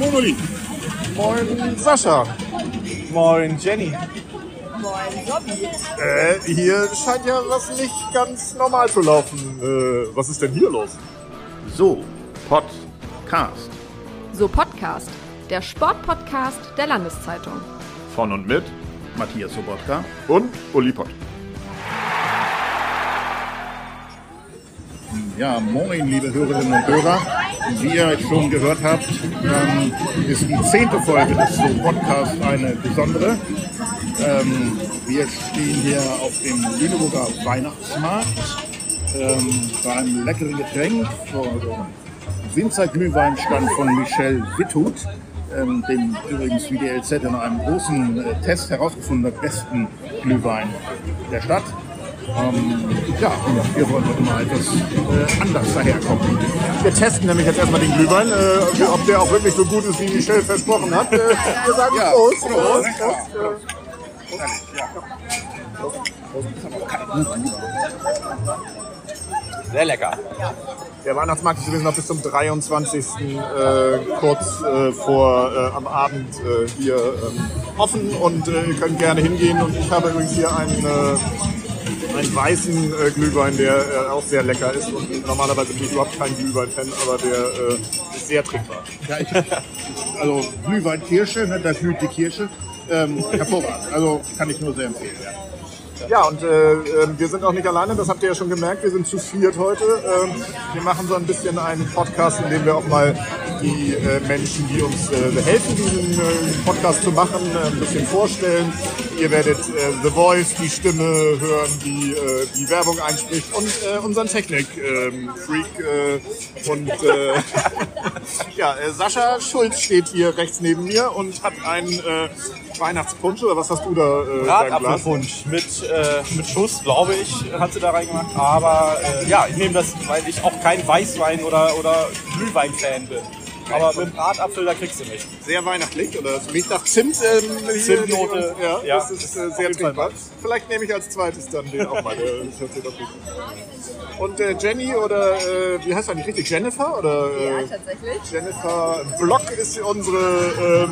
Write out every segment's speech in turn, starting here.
Moin Uli. Moin Sascha. Moin Jenny. Moin Robby. Hier scheint ja was nicht ganz normal zu laufen. Was ist denn hier los? So, Podcast. So Podcast, der Sportpodcast der Landeszeitung. Von und mit Matthias Sobotka Und Uli Pott. Ja, moin, liebe Hörerinnen und Hörer. Wie ihr schon gehört habt, ist die 10. Folge des So Podcasts eine besondere. Wir stehen hier auf dem Lüneburger Weihnachtsmarkt beim leckeren Getränk vor dem Winzerglühweinstand von Michel Witthut, den übrigens wie die LZ in einem großen Test herausgefunden hat, besten Glühwein der Stadt. Wir wollen heute mal etwas anders daherkommen. Wir testen nämlich jetzt erstmal den Glühwein, ob der auch wirklich so gut ist, wie Michel versprochen hat. Wir sagen Prost. Prost. Sehr lecker. Der Weihnachtsmarkt ist übrigens noch bis zum 23. Kurz vor am Abend hier offen und ihr könnt gerne hingehen. Und ich habe übrigens hier einen weißen Glühwein, der auch sehr lecker ist. Und normalerweise bin ich überhaupt kein Glühwein-Fan, aber der ist sehr trinkbar. Ja, also Glühwein Kirsche, ne, da glüht die Kirsche. Hervorragend. Also kann ich nur sehr empfehlen. Ja, und wir sind auch nicht alleine, das habt ihr ja schon gemerkt, wir sind zu viert heute. Wir machen so ein bisschen einen Podcast, in dem wir auch mal die Menschen, die uns helfen, diesen Podcast zu machen, ein bisschen vorstellen. Ihr werdet The Voice, die Stimme hören, die die Werbung einspricht und unseren Technik-Freak. Sascha Schulz steht hier rechts neben mir und hat einen Weihnachtspunsch, oder was hast du da? Bratapfelpunsch mit Schuss, glaube ich, hat sie da reingemacht. Aber ich nehme das, weil ich auch kein Weißwein oder Glühwein-Fan bin. Aber mit Bratapfel, da kriegst du mich. Sehr weihnachtlich, oder? Es riecht nach Zimt. Zimtnote. Ja, das ist sehr trinkbar. Vielleicht nehme ich als zweites dann den auch mal. Das hört sich doch gut an. Und Jenny oder, wie heißt du eigentlich richtig? Jennifer? Oder, Ja, tatsächlich. Jennifer Block ist unsere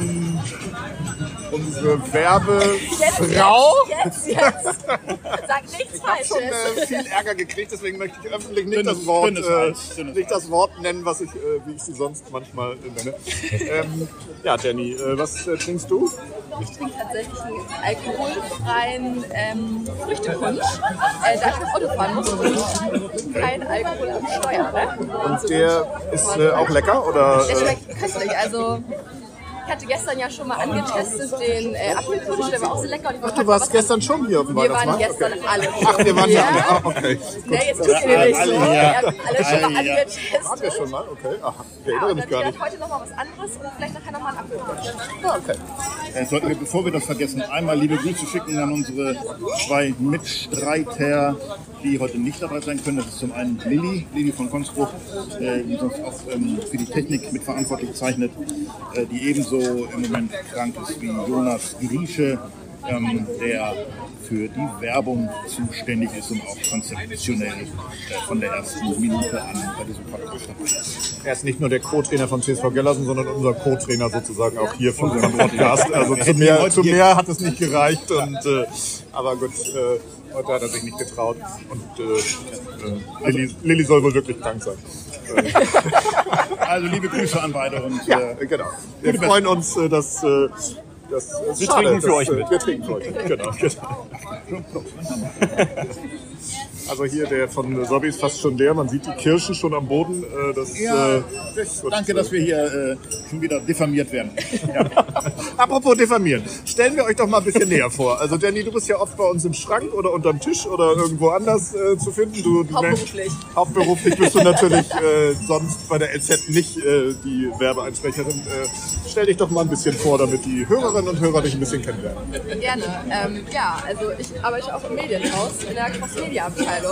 Werbefrau. Jetzt. Sag nichts Ich habe schon Falsches. viel Ärger gekriegt, deswegen möchte ich öffentlich nicht das Wort nennen, was wie ich sie sonst manchmal nenne. Jenny, was trinkst du? Ich trinke tatsächlich einen alkoholfreien Früchtepunsch. Da ich beim Autofahren muss und kein Alkohol am Steuer. Ne? Und der ist auch lecker, oder? Der schmeckt köstlich. Also, ich hatte gestern ja schon mal angetestet den Apfelpunsch, der war auch sehr lecker. Und ich Ach, du warst gestern schon hier auf dem Wir waren Weihnachtsmarkt? gestern alle. Ach, wir waren ja alle. Ah, okay. Ne, jetzt tut mir nicht so. Wir haben alle schon mal Waren wir angetestet. schon mal? Okay. Ach, ich Ja, erinnere und mich dann gar vielleicht nicht. heute noch mal was anderes und vielleicht nachher noch mal einen Apfelpunsch. Ah, okay. Sollten wir, bevor wir das vergessen, einmal liebe Grüße schicken an unsere zwei Mitstreiter, die heute nicht dabei sein können. Das ist zum einen Lilly von Konstruch, die sonst auch für die Technik mitverantwortlich zeichnet, die ebenso im Moment krank ist wie Jonas Grieche, der für die Werbung zuständig ist und auch konzeptionell von der ersten Minute an bei diesem Podcast dabei ist. Er ist nicht nur der Co-Trainer von CSV Gellersen, sondern unser Co-Trainer sozusagen auch hier von unserem Podcast. Also zu mehr hat es nicht gereicht. Und, aber gut, heute hat er sich nicht getraut. Und Lilly soll wohl wirklich krank sein. Also liebe Grüße an beide und Genau. Wir freuen uns, dass... Wir trinken für euch mit. Wir trinken für euch mit, genau. Also hier der von Sobby ist fast schon leer, man sieht die Kirschen schon am Boden. Danke, dass wir hier schon wieder diffamiert werden. Ja. Apropos diffamieren, stellen wir euch doch mal ein bisschen näher vor. Also Jenny, du bist ja oft bei uns im Schrank oder unterm Tisch oder irgendwo anders zu finden. Hauptberuflich. Hauptberuflich bist du natürlich sonst bei der LZ nicht die Werbeeinsprecherin. Stell dich doch mal ein bisschen vor, damit die Hörerinnen und Hörer dich ein bisschen kennenlernen. Gerne. Also ich arbeite auch im Medienhaus in der Cross-Media-Abteilung.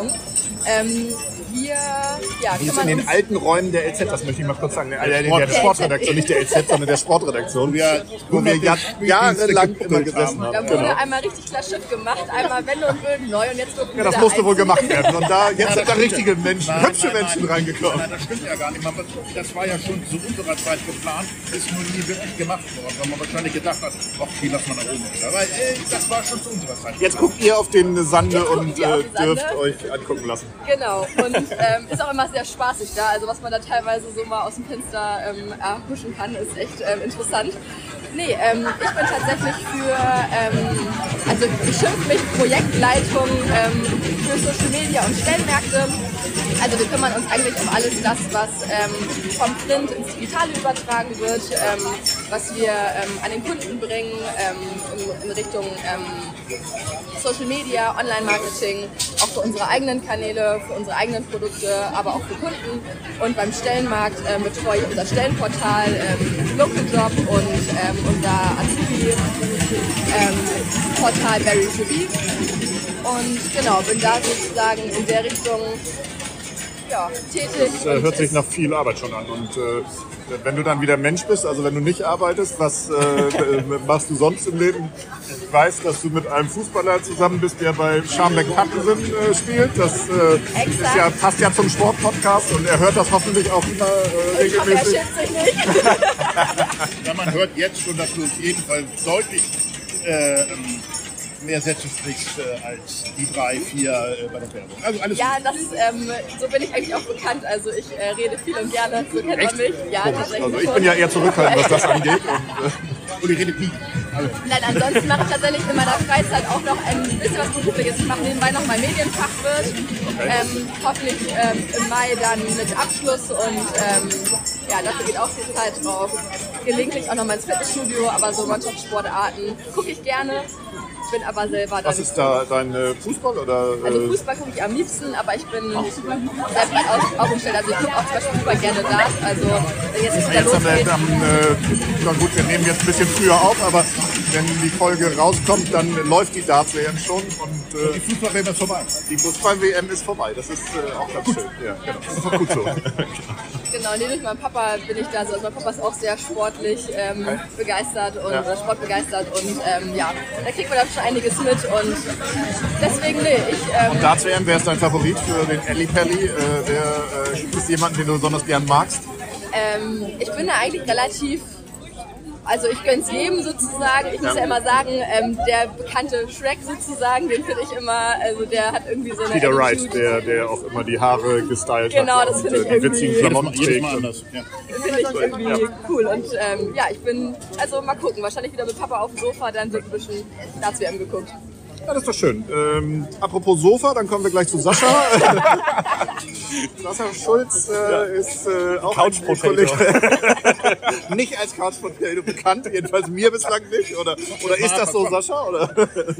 Die ist in den alten Räumen der LZ, das möchte ich mal kurz sagen, der Sportredaktion, nicht nicht der LZ, sondern der Sportredaktion, wo wir jahrelang immer gesessen haben. Da wurde einmal richtig klar Schiff gemacht, einmal Wände und Böden neu und jetzt wird Ja, das musste wohl gemacht werden. Und jetzt sind da richtige Menschen, hübsche Menschen reingekommen. Nein, das stimmt ja gar nicht. Das war ja schon zu unserer Zeit geplant, ist nur nie wirklich gemacht worden, weil man wahrscheinlich gedacht hat, ach, die lassen wir nach oben. Aber das war schon zu unserer Zeit. Jetzt guckt ihr auf den Sande und dürft euch angucken lassen. Genau, und ist auch immer sehr spaßig da. Also was man da teilweise so mal aus dem Fenster erhuschen kann, ist echt interessant. Nee, ich bin tatsächlich also ich schimpfe mich Projektleitung für Social Media und Stellenmärkte. Also wir kümmern uns eigentlich um alles das, was vom Print ins Digitale übertragen wird, was wir an den Kunden bringen in Richtung Social Media, Online-Marketing, auch für unsere eigenen Kanäle, für unsere eigenen Produkte, aber auch für Kunden. Und beim Stellenmarkt betreue ich unser Stellenportal, Local Job und unser Azubi-Portal Berry to Be. Und genau, bin da sozusagen in der Richtung tätig. Das hört sich nach viel Arbeit schon an. Und wenn du dann wieder Mensch bist, also wenn du nicht arbeitest, was machst du sonst im Leben? Ich weiß, dass du mit einem Fußballer zusammen bist, der bei Schaumbeck-Pattensen spielt. Das passt ja zum Sportpodcast und er hört das hoffentlich auch immer regelmäßig. Er sich nicht. Ja, man hört jetzt schon, dass du auf jeden Fall deutlich mehr Sätze sprichst als die 3, 4 bei der Werbung. Also alles ja, so bin ich eigentlich auch bekannt. Also ich rede viel und gerne, so kennt man mich. Ja, also ich bin ja eher zurückhaltend, was das angeht. Und ich rede nie. Also. Nein, ansonsten mache ich tatsächlich in meiner Freizeit auch noch ein bisschen was Berufliches. Ich mache nebenbei noch mein Medienfachwirt. Hoffentlich im Mai dann mit Abschluss und dafür geht auch viel Zeit drauf. Gelegentlich auch noch mal ins Fitnessstudio, aber so Mannschaftssportarten gucke ich gerne. Bin aber selber dann. Was ist da dein Fußball? Oder, Also Fußball gucke ich am liebsten, aber ich bin sehr breit aufgestellt. Also ich gucke auch zum Beispiel super gerne Dart. Also wenn jetzt nicht jetzt na gut, wir nehmen jetzt ein bisschen früher auf, aber wenn die Folge rauskommt, dann läuft die Darts-WM schon. Und die Fußball-WM ist vorbei. Die Fußball-WM ist vorbei. Das ist auch ganz schön. Ja, genau. Das ist auch gut so. Genau, durch meinen Papa bin ich da so. Also mein Papa ist auch sehr sportlich begeistert und sportbegeistert und da kriegt man dann schon einiges mit und deswegen Und Darts-WM, wer ist dein Favorit für den Ellie Pelli? Gibt es jemanden, den du besonders gern magst? Ich bin da eigentlich relativ. Also ich gönn's jedem sozusagen. Ich muss ja immer sagen, der bekannte Shrek sozusagen, den finde ich immer, also der hat irgendwie so eine Peter Wright, der auch immer die Haare gestylt hat. Genau, das finde ich irgendwie. Witzigen Klamotten jedes Mal anders. Ja. Finde ich irgendwie cool. Und ich bin, also mal gucken, wahrscheinlich wieder mit Papa auf dem Sofa, dann wird ein bisschen Darts-WM geguckt. Ja, das ist doch schön. Apropos Sofa, dann kommen wir gleich zu Sascha. Sascha Schulz ist auch ein Kollege. Nicht als Couch Potato bekannt, jedenfalls mir bislang nicht. Oder ist das so, Sascha? Oder?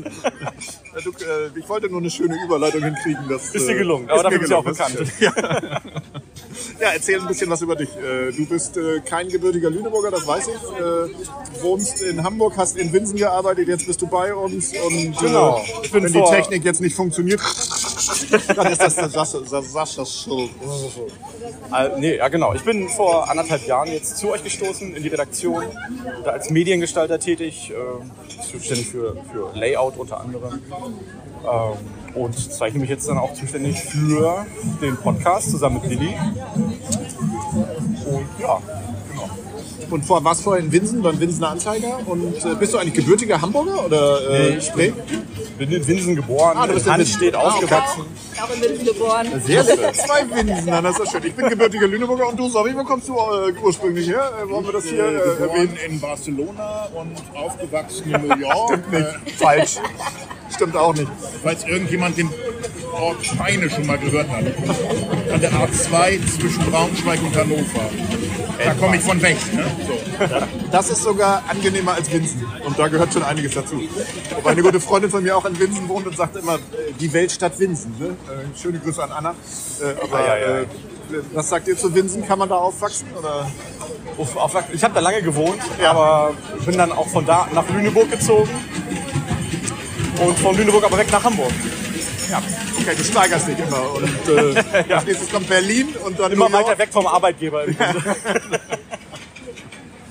Ich wollte nur eine schöne Überleitung hinkriegen. Das ist dir gelungen, aber dafür bist du auch bekannt. Ja, erzähl ein bisschen was über dich. Du bist kein gebürtiger Lüneburger, das weiß ich. Wohnst in Hamburg, hast in Winsen gearbeitet, jetzt bist du bei uns. Und genau. Wenn die Technik jetzt nicht funktioniert, dann ist das der Sascha Schulz. Genau. Ich bin vor 1,5 Jahren jetzt zu euch gestoßen in die Redaktion, da als Mediengestalter tätig, zuständig für Layout unter anderem. Und zeichne mich jetzt dann auch zuständig für den Podcast zusammen mit Lilly. Und ja, genau. Und warst vorher in Winsen, beim Winsener Anzeiger. Und bist du eigentlich gebürtiger Hamburger? Oder, ich bin in Winsen geboren, du bist in Hanstedt aufgewachsen. Auch in Winsen geboren. Sehr schön. 2 Winsen, das ist schön. Ich bin gebürtiger Lüneburger und du, Sorry, wo kommst du ursprünglich her? Wollen wir das hier erwähnen? In Barcelona und aufgewachsen in New York. Stimmt nicht. Falsch. Stimmt auch nicht. Falls irgendjemand den Ort Peine schon mal gehört hat. An der A2 zwischen Braunschweig und Hannover. Da komme ich von weg. Ne? So. Das ist sogar angenehmer als Winsen. Und da gehört schon einiges dazu. Wobei eine gute Freundin von mir auch in Winsen wohnt und sagt immer, die Weltstadt Winsen. Ne? Schöne Grüße an Anna. Was sagt ihr zu Winsen? Kann man da aufwachsen? Oder? Ich habe da lange gewohnt, aber bin dann auch von da nach Lüneburg gezogen. Und von Lüneburg aber weg nach Hamburg. Ja, okay, du steigerst dich immer. Und als nächstes kommt Berlin und dann immer weiter weg vom Arbeitgeber.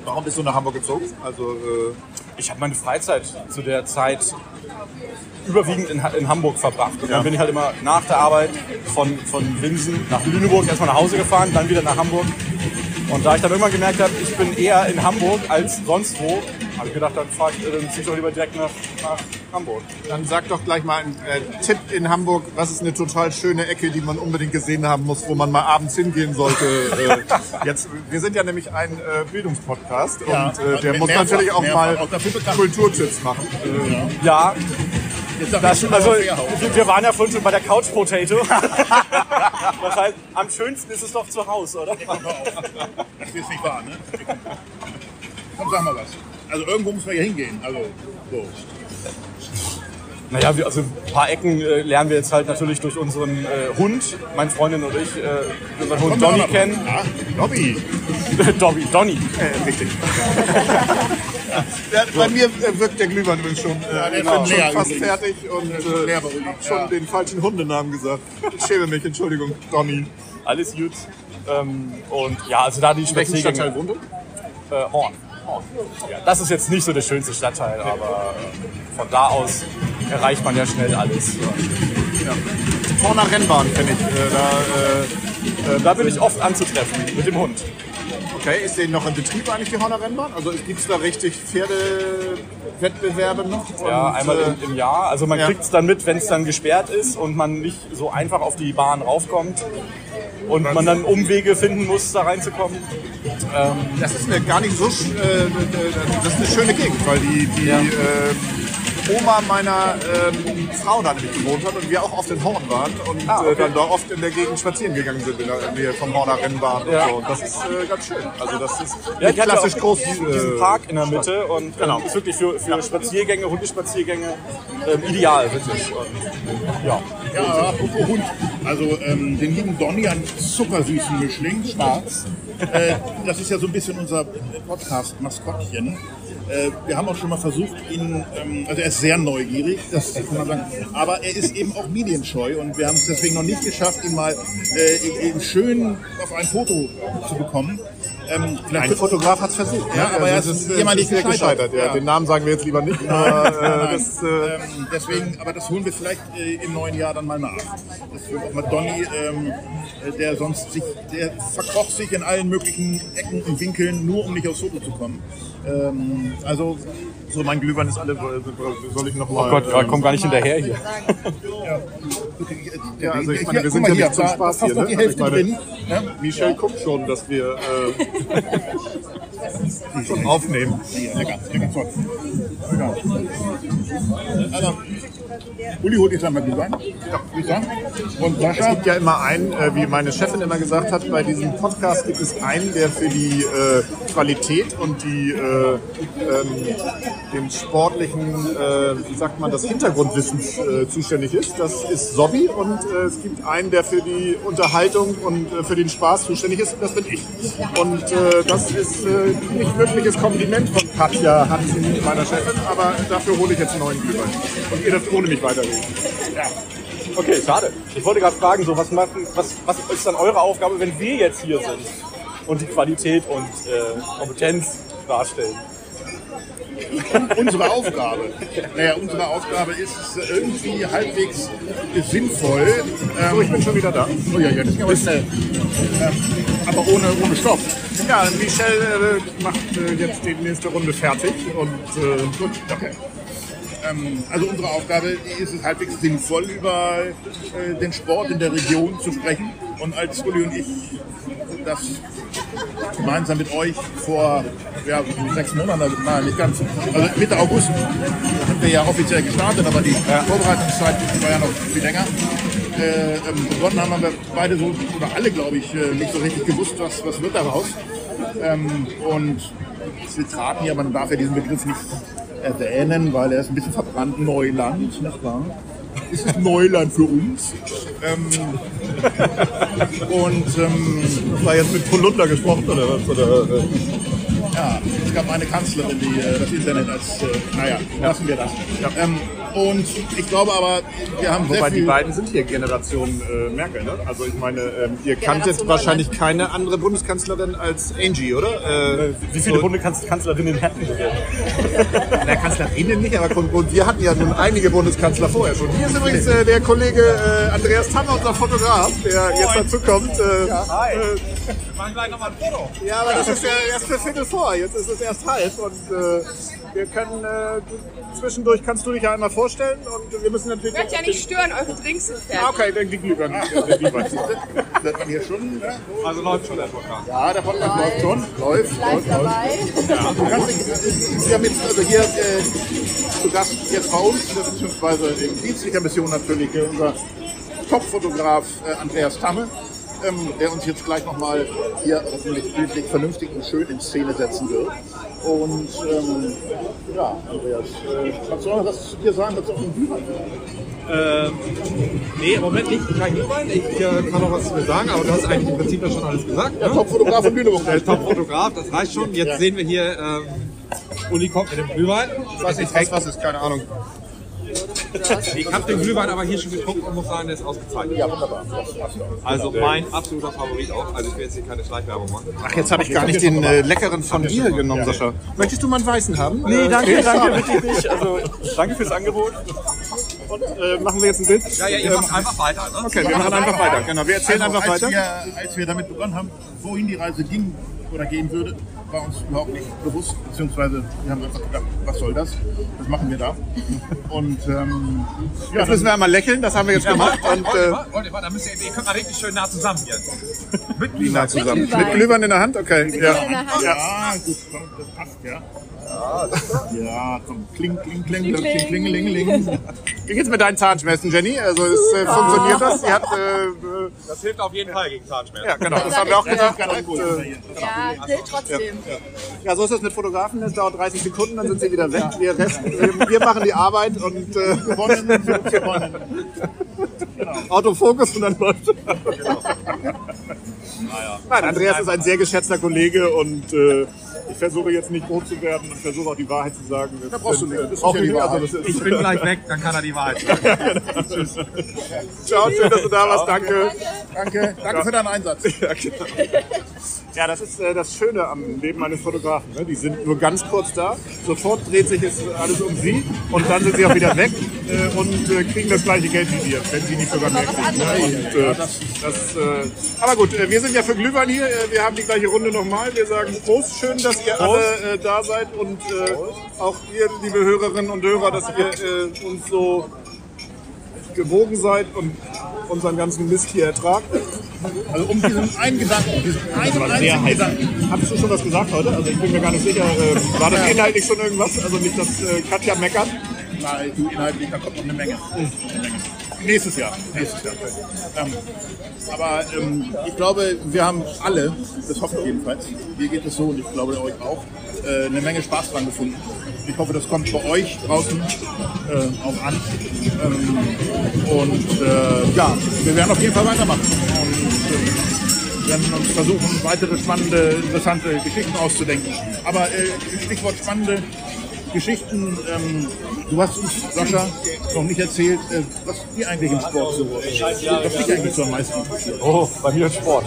Warum bist du nach Hamburg gezogen? Also, Ich habe meine Freizeit zu der Zeit überwiegend in Hamburg verbracht. Und dann bin ich halt immer nach der Arbeit von Winsen nach Lüneburg erstmal nach Hause gefahren, dann wieder nach Hamburg. Und da ich dann irgendwann gemerkt habe, ich bin eher in Hamburg als sonst wo, habe ich gedacht, dann ziehe ich doch lieber direkt nach Hamburg. Dann sag doch gleich mal einen Tipp in Hamburg. Was ist eine total schöne Ecke, die man unbedingt gesehen haben muss, wo man mal abends hingehen sollte? Wir sind ja nämlich ein Bildungspodcast und der muss natürlich auch mal Kulturtipps machen. Ja. Wir waren ja vorhin schon bei der Couch Potato. Das heißt, am schönsten ist es doch zu Hause, oder? Das ist nicht wahr, ne? Komm, sag mal was. Also irgendwo muss man ja hingehen. Also, so. Naja, also ein paar Ecken lernen wir jetzt halt natürlich durch unseren Hund, meine Freundin und ich, unseren Hund Donny kennen. Ja, Dobby. Donny. Richtig. Bei mir wirkt der Glühwein übrigens schon. Ich bin schon fast fertig und schon den falschen Hundenamen gesagt. Ich schäme mich, Entschuldigung, Donny. Alles gut. Und ja, also da die Welchen Spaziergänge. Stadtteil wohnt ihr? Horn. Ja, das ist jetzt nicht so der schönste Stadtteil, aber von da aus erreicht man ja schnell alles. Horner Rennbahn kenne ich. Da bin ich oft anzutreffen mit dem Hund. Okay, ist die noch in Betrieb eigentlich, die Horner Rennbahn? Also gibt es da richtig Pferdewettbewerbe noch? Ja, Und, einmal im Jahr. Also man kriegt es dann mit, wenn es dann gesperrt ist und man nicht so einfach auf die Bahn raufkommt und man dann Umwege finden muss, da reinzukommen. Das ist gar nicht so. Das ist eine schöne Gegend, weil die Oma meiner Frau da nämlich gewohnt hat und wir auch oft in Horn waren und dann da oft in der Gegend spazieren gegangen sind in der Nähe vom Horner Rennbahn und so. Und das ist ganz schön. Also das ist Ja, ich hatte klassisch auch groß. diesen Park in der Mitte und ist wirklich für Spaziergänge, Hundespaziergänge ideal, wirklich. Und, Ja, apropos Hund. Also den lieben Donny, einen super süßen Mischling, schwarz. Das ist ja so ein bisschen unser Podcast-Maskottchen. Wir haben auch schon mal versucht, ihn, also er ist sehr neugierig, das kann man sagen, aber er ist eben auch medienscheu und wir haben es deswegen noch nicht geschafft, ihn mal eben schön auf ein Foto zu bekommen. Ein Fotograf hat es versucht, ja, aber er ist jemals gescheitert. Ja. Den Namen sagen wir jetzt lieber nicht. Aber, deswegen, aber das holen wir vielleicht im neuen Jahr dann mal nach. Das wird auch mal Donny, der verkrocht sich in allen möglichen Ecken und Winkeln, nur um nicht aufs Foto zu kommen. Also so, mein Glühwein ist alle. Soll ich noch mal? oh Gott, ich komme gar nicht hinterher hier. Also ich meine, wir sind ja nicht zum Spaß hier. Ne? Die Hälfte drin. Ja? Michel guckt schon, dass wir schon aufnehmen. Lecker toll. Also, Uli holt jetzt einmal Glühwein. Ja, würde ich sagen. Und Es Sascha. gibt ja immer einen, wie meine Chefin immer gesagt hat, bei diesem Podcast gibt es einen, der für die Qualität und den sportlichen, wie sagt man, das Hintergrundwissen zuständig ist. Das ist Sobby und es gibt einen, der für die Unterhaltung und für den Spaß zuständig ist. Das bin ich. Und das ist nicht wirkliches Kompliment von Katja Hansen, meiner Chefin, aber dafür hole ich jetzt einen neuen Glühwein. Und ihr dürft ohne mich weiterreden. Ja. Okay, schade. Ich wollte gerade fragen, so, was ist dann eure Aufgabe, wenn wir jetzt hier sind und die Qualität und Kompetenz darstellen? Unsere Aufgabe. Naja, unsere Aufgabe ist es irgendwie halbwegs sinnvoll. So, ich bin schon wieder da. Oh ja, das ging aber schnell. Aber ohne Stoff. Ja, Michel macht jetzt die nächste Runde fertig und Gut, okay. Also unsere Aufgabe ist es halbwegs sinnvoll, über den Sport in der Region zu sprechen. Und als Uli und ich das gemeinsam mit euch vor 6 Monaten, nein, nicht ganz, also Mitte August sind wir ja offiziell gestartet, aber die Vorbereitungszeit war ja noch viel länger. Begonnen haben wir beide so, oder alle glaube ich, nicht so richtig gewusst, was wird daraus. Und wir traten ja, man darf ja diesen Begriff nicht erwähnen, weil er ist ein bisschen verbrannt, Neuland, nicht wahr? Es ist Neuland für uns. war jetzt mit Polunder gesprochen oder was? Oder, ja, es gab eine Kanzlerin, die das Internet als, lassen wir das. Ja. Und ich glaube aber, wir haben sehr Wobei die viel... beiden sind hier Generation Merkel, ne? Also ich meine, ihr kanntet Generation wahrscheinlich Neuland. keine andere Bundeskanzlerin als Angie, oder? Wie viele Bundeskanzlerinnen hätten wir? Na, Kanzlerinnen nicht, aber wir hatten ja nun einige Bundeskanzler vorher schon. Hier ist übrigens der Kollege Andreas Tanner, unser Fotograf, der jetzt dazu kommt. Hi. Wir machen gleich nochmal ein Foto. Ja, aber das ist ja erst für Viertel vor, jetzt ist es erst halb und wir können, zwischendurch kannst du dich ja einmal vorstellen und wir müssen natürlich... Ich werde ja nicht stören, eure Drinks sind fertig. Okay, dann die Glühbirne. Wird man hier schon... Ja, Also läuft schon der Podcast. ja, der Podcast läuft schon. Läuft. Live dabei. Du kannst dich, wir haben jetzt also hier zu Gast jetzt bei uns, beziehungsweise in dienstlicher Mission natürlich, unser Top-Fotograf Andreas Tamme, der uns jetzt gleich nochmal hier hoffentlich bildlich vernünftig und schön in Szene setzen wird. Und ja, Andreas, kannst du noch was zu dir sagen, was du auf dem Glühwein Nee, im Moment nicht. Kein Glühwein. Ich kann noch was zu mir sagen, aber du hast eigentlich im Prinzip ja schon alles gesagt. Der Top-Fotograf von Lüneburg. Der Top-Fotograf, das reicht schon. Jetzt sehen wir hier Uli kommt mit dem Glühwein. Was ist, keine Ahnung. Ich habe den Glühwein aber hier schon getrunken und muss sagen, der ist ausgezeichnet. Ja, wunderbar. Also mein absoluter Favorit auch. Also ich will jetzt hier keine Schleichwerbung machen. Ach, jetzt habe ich gar nicht den leckeren von dir genommen, Sascha. Möchtest du mal einen weißen haben? Nee, danke, wirklich nicht. Also, danke fürs Angebot. Und machen wir jetzt ein Bild? Ja, ihr macht einfach weiter. Ne? Okay, wir machen einfach weiter. Genau, wir erzählen einfach als weiter. als wir damit begonnen haben, wohin die Reise ging oder gehen würde, war uns überhaupt nicht bewusst, beziehungsweise wir haben einfach gedacht, was soll das? Was machen wir da? Und Jetzt müssen wir einmal lächeln, das haben wir jetzt gemacht. Und Warte, da müsst ihr könnt mal richtig schön nah zusammen hier. Mit Glühwein zusammen. Glühwein. Mit Glühwein in der Hand? Okay. In der Hand. ja, gut, komm, das passt, ja. Ja, komm, klingelingeling. Wie geht's mit deinen Zahnschmerzen, Jenny? Also funktioniert das? Sie hat, Das hilft auf jeden Fall gegen Zahnschmerzen. ja, genau, das haben wir auch gesagt. Kein Alkohol. Ja, gilt trotzdem. Ja, so ist das mit Fotografen. Das dauert 30 Sekunden, dann sind sie wieder weg. Wir machen die Arbeit und gewonnen. Autofokus und dann läuft es. Nein, Andreas ist ein sehr geschätzter Kollege und ich versuche jetzt nicht rot zu werden und versuche auch die Wahrheit zu sagen. Da brauchst du nicht. Das ist ja die Wahrheit. Ich bin gleich weg, dann kann er die Wahrheit sagen. Tschüss. Ciao, schön, dass du da warst. Danke. Danke für deinen Einsatz. Ja, genau. Ja, das ist das Schöne am Leben eines Fotografen. Ne? Die sind nur ganz kurz da, sofort dreht sich jetzt alles um sie und dann sind sie auch wieder weg und kriegen das gleiche Geld wie wir, wenn sie nicht sogar mehr kriegen. Ne? Und, aber gut, wir sind ja für Glühwein hier, wir haben die gleiche Runde nochmal. Wir sagen Prost, schön, dass ihr alle da seid und auch ihr, liebe Hörerinnen und Hörer, dass ihr uns so gewogen seid und unseren ganzen Mist hier ertragt. Also um diesen einen Gedanken, diesen einen einzigen Gedanken. Hattest du schon was gesagt heute? Also ich bin mir gar nicht sicher. War das inhaltlich schon irgendwas? Also nicht, dass Katja meckert? Nein, du inhaltlich, da kommt noch eine Menge. Nächstes Jahr. Aber ich glaube, wir haben alle, das hoffe ich jedenfalls, mir geht es so und ich glaube euch auch, eine Menge Spaß dran gefunden. Ich hoffe, das kommt bei euch draußen auch an. Ja, wir werden auf jeden Fall weitermachen. Und werden uns versuchen, weitere spannende, interessante Geschichten auszudenken. Aber Stichwort spannende Geschichten. Du hast uns, Sascha, noch nicht erzählt, was dir eigentlich im Sport so, was dich eigentlich so am meisten interessiert. Oh, bei mir Sport.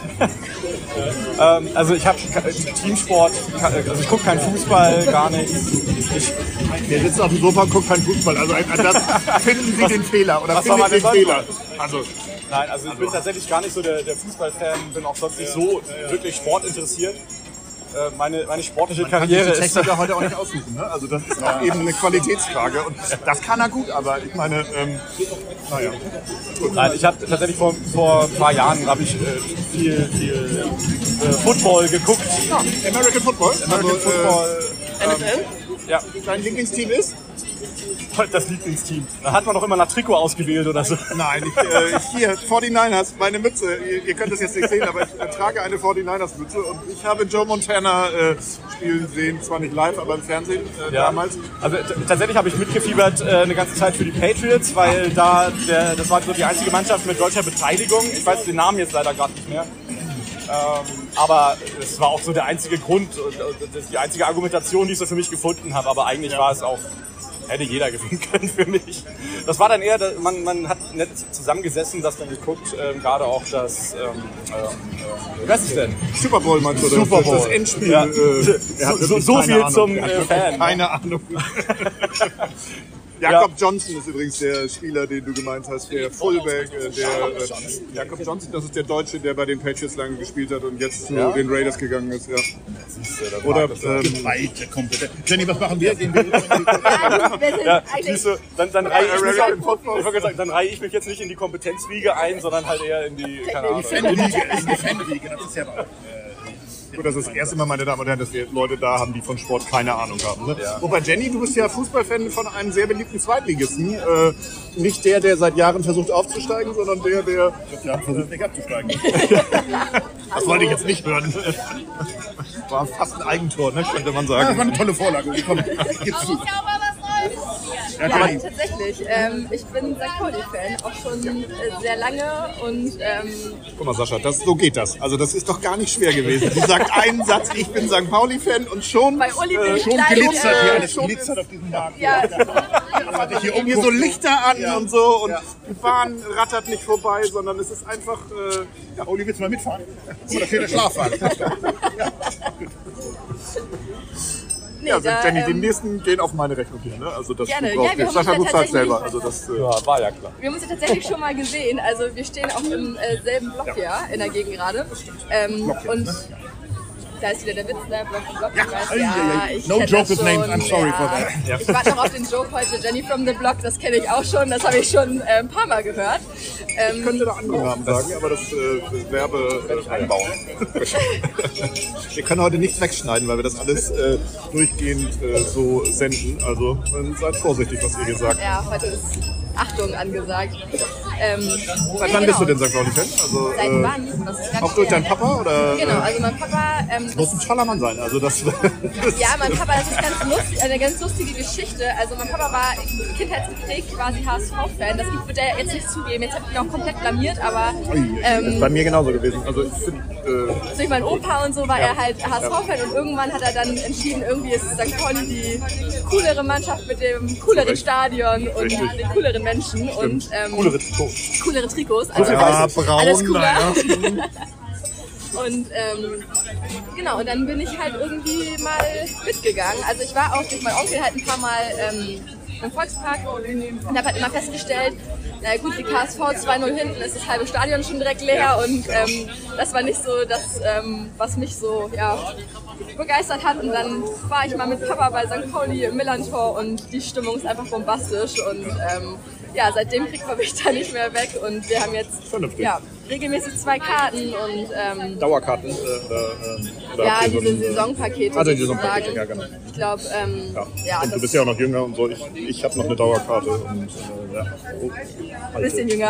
Also ich habe Teamsport, also ich gucke keinen Fußball, gar nichts. Der sitzt auf dem Sofa und guckt keinen Fußball. Also an das finden Sie den Fehler oder Was soll man findet den denn Fehler. Also, nein, also ich bin tatsächlich gar nicht so der Fußballfan, bin auch sonst nicht so wirklich sportinteressiert. Meine sportliche Karriere die ist... Techniker heute auch nicht aussuchen. Ne? Also das ist auch eben eine Qualitätsfrage und das kann er gut, aber ich meine, naja. Nein, ich habe tatsächlich vor ein paar Jahren habe ich viel Football geguckt. Ja, American Football. American Football. NFL? Ja, Dein Lieblingsteam ist? das Lieblingsteam. Da hat man doch immer nach Trikot ausgewählt oder so. Nein, ich hier, 49ers, meine Mütze. Ihr könnt das jetzt nicht sehen, aber ich trage eine 49ers-Mütze und ich habe Joe Montana spielen sehen, zwar nicht live, aber im Fernsehen damals. Also tatsächlich habe ich mitgefiebert eine ganze Zeit für die Patriots, weil das war so die einzige Mannschaft mit deutscher Beteiligung. Ich weiß den Namen jetzt leider gerade nicht mehr. Aber es war auch so der einzige Grund, die einzige Argumentation, die ich so für mich gefunden habe. Aber eigentlich war es auch hätte jeder gewinnen können für mich. Das war dann eher, man hat nett zusammengesessen, das dann geguckt, gerade auch das, was ist denn? Super Bowl meinst du? Super Bowl. Das Endspiel. Ja. So viel Ahnung. zum Fan. Keine Ahnung. Jakob Johnson ist übrigens der Spieler, den du gemeint hast, der Fullback. Jakob Johnson, das ist der Deutsche, der bei den Patriots lange gespielt hat und jetzt zu den Raiders gegangen ist. Ja. Oder Weite Kompetenz. Jenny, was machen wir? Gehen wir dann reihe ich mich jetzt nicht in die Kompetenzriege ein, sondern halt eher in die, keine Ahnung. Fanriege, das ist ja Gut, das ist das erste Mal, meine Damen und Herren, dass wir Leute da haben, die von Sport keine Ahnung haben. Ne? Ja. Wobei, Jenny, du bist ja Fußballfan von einem sehr beliebten Zweitligisten. Nicht der seit Jahren versucht aufzusteigen, sondern der... Seit Jahren versucht nicht abzusteigen. Das wollte ich jetzt nicht hören. War fast ein Eigentor, ne? Könnte man sagen. Ja, das war eine tolle Vorlage. Komm, gib's zu. Ja, tatsächlich. Ich bin St. Pauli-Fan, auch schon sehr lange und guck mal, Sascha, so geht das. Also das ist doch gar nicht schwer gewesen. Sie sagt einen Satz, ich bin St. Pauli-Fan und schon... bei Uli bin ich Schon gleich, glitzert hier, alles glitzert auf diesem Markt. ja, Hier so Lichter an und so und die Bahn rattert nicht vorbei, sondern es ist einfach... Uli, willst du mal mitfahren? Oder fehlt der Schlafwagen? nee, Ja, da, Jenny, die nächsten gehen auf meine Rechnung hier, ne? Also das Gerne. du brauchst Ja, wir nicht. haben Sascha, du uns ja zahlst selber. tatsächlich- Also das, Ja, war ja klar. wir haben uns ja tatsächlich schon mal gesehen. Also wir stehen auch im selben Block hier in der Gegend gerade. Und da ist wieder der Witz, ne? Block. Ich No kenn joke das with names, schon. I'm sorry for that. Ja. Ich warte noch auf den Joke heute, Jenny from the Block, das kenne ich auch schon, das habe ich schon ein paar Mal gehört. ich könnte da andere Namen sagen, aber das Werbe einbauen. Wir können heute nichts wegschneiden, weil wir das alles durchgehend so senden. Also seid vorsichtig, was ihr hier sagt. Ja, heute ist Achtung angesagt. Seit wann bist du denn St. Pauli-Fan? Also, Seit wann? Das ist ganz auch durch schwer. deinen Papa? Oder, Genau, also mein Papa... muss ein toller Mann sein. Also das, ja, mein Papa, das ist ganz lustig, eine ganz lustige Geschichte. Also mein Papa war kindheitsgeprägt quasi HSV-Fan. Das wird er jetzt nicht zugeben. Jetzt habe ich ihn auch komplett blamiert, aber ist bei mir genauso gewesen. Also ich finde... durch meinen Opa und so war er halt HSV-Fan und irgendwann hat er dann entschieden, irgendwie ist St. Pauli die coolere Mannschaft mit dem cooleren Stadion und den cooleren Menschen und coolere Trikots. Also alles cooler. Und genau, und dann bin ich halt irgendwie mal mitgegangen. Also ich war auch durch meinen Onkel halt ein paar Mal im Volkspark und habe halt immer festgestellt, na gut, die KSV 2-0 hinten ist das halbe Stadion schon direkt leer und das war nicht so das, was mich so begeistert hat. Und dann war ich mal mit Papa bei St. Pauli im Millantor und die Stimmung ist einfach bombastisch und seitdem kriegt man mich da nicht mehr weg und wir haben jetzt regelmäßig 2 Karten und Dauerkarten? diese Saisonpakete. Also die Saisonpakete, ja genau. Ich glaube, und du bist ja auch noch jünger und so. Ich habe noch eine Dauerkarte. Und, ein bisschen jünger.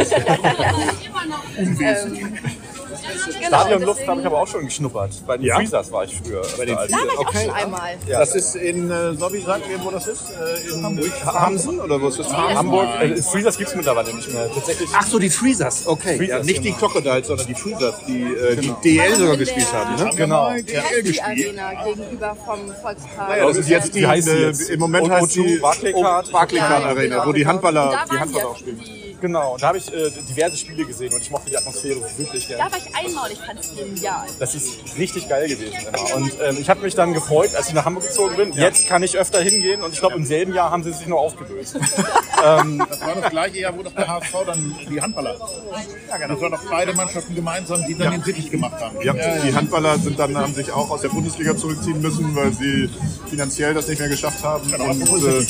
Stadionluft habe ich aber auch schon geschnuppert. Bei den Freezers war ich früher. Bei den Da war ich auch schon einmal. Das ist in, Sobby, sagt mir, wo das ist? In Hamburg. Hamsen oder wo ist das? Hamburg. Freezers gibt es mittlerweile nicht mehr. Tatsächlich. Ach so, die Freezers, okay. Freezers, nicht die Crocodiles, sondern die Freezers, die DL sogar gespielt haben. Ne? Genau. Die heißt die Arena gegenüber vom Volkspark. Naja, das ist jetzt Wie heißt die jetzt? im Moment heißt die Barclaycard. Barclaycard Arena, wo die Handballer Und da waren auch spielen. Genau, und da habe ich diverse Spiele gesehen und ich mochte die Atmosphäre wirklich gerne. Da war ich einmal und ich fand es genial. Das ist richtig geil gewesen immer. Und ich habe mich dann gefreut, als ich nach Hamburg gezogen bin. Jetzt kann ich öfter hingehen und ich glaube, im selben Jahr haben sie sich noch aufgelöst. Das war das gleiche Jahr, wo doch der HSV dann die Handballer. Ja, genau. Das waren doch beide Mannschaften gemeinsam, die dann den Sittich gemacht haben. Ja, die Handballer haben sich auch aus der Bundesliga zurückziehen müssen, weil sie finanziell das nicht mehr geschafft haben. Genau, Und,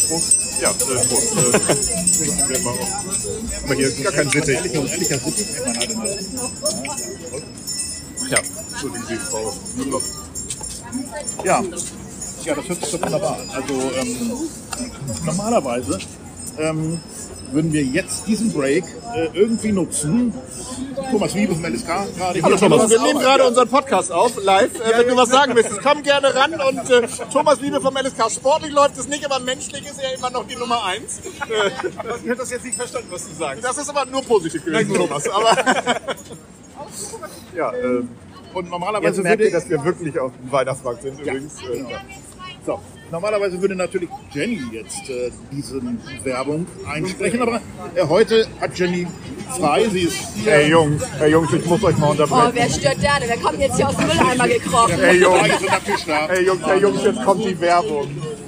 aber hier ist gar kein Sittich. Ehrlicher Sittich kennt man alle nicht. Ja, entschuldigen Sie, Frau Müller. Ja, das hört sich doch wunderbar an. Also normalerweise würden wir jetzt diesen Break irgendwie nutzen. Thomas Wiebe vom LSK gerade. Hallo Thomas, wir nehmen gerade unseren Podcast auf, live. Wenn du was sagen willst, komm gerne ran. Und Thomas Wiebe vom LSK. Sportlich läuft es nicht, aber menschlich ist er immer noch die Nummer 1. Ich hätte das jetzt nicht verstanden, was du sagst. Das ist aber nur positiv gewesen, Thomas. Aber Und normalerweise jetzt merkt ihr, würde dass wir wirklich auf dem Weihnachtsmarkt sind übrigens. So, normalerweise würde natürlich Jenny jetzt diese Werbung einsprechen, aber heute hat Jenny frei. Sie ist hier. Hey Jungs, ich muss euch mal Oh, unterbrechen. wer stört der denn? Der kommt jetzt hier aus dem Mülleimer gekrochen. Hey Jungs, Frage ist unter Tisch da. Hey Jungs, jetzt kommt die Werbung.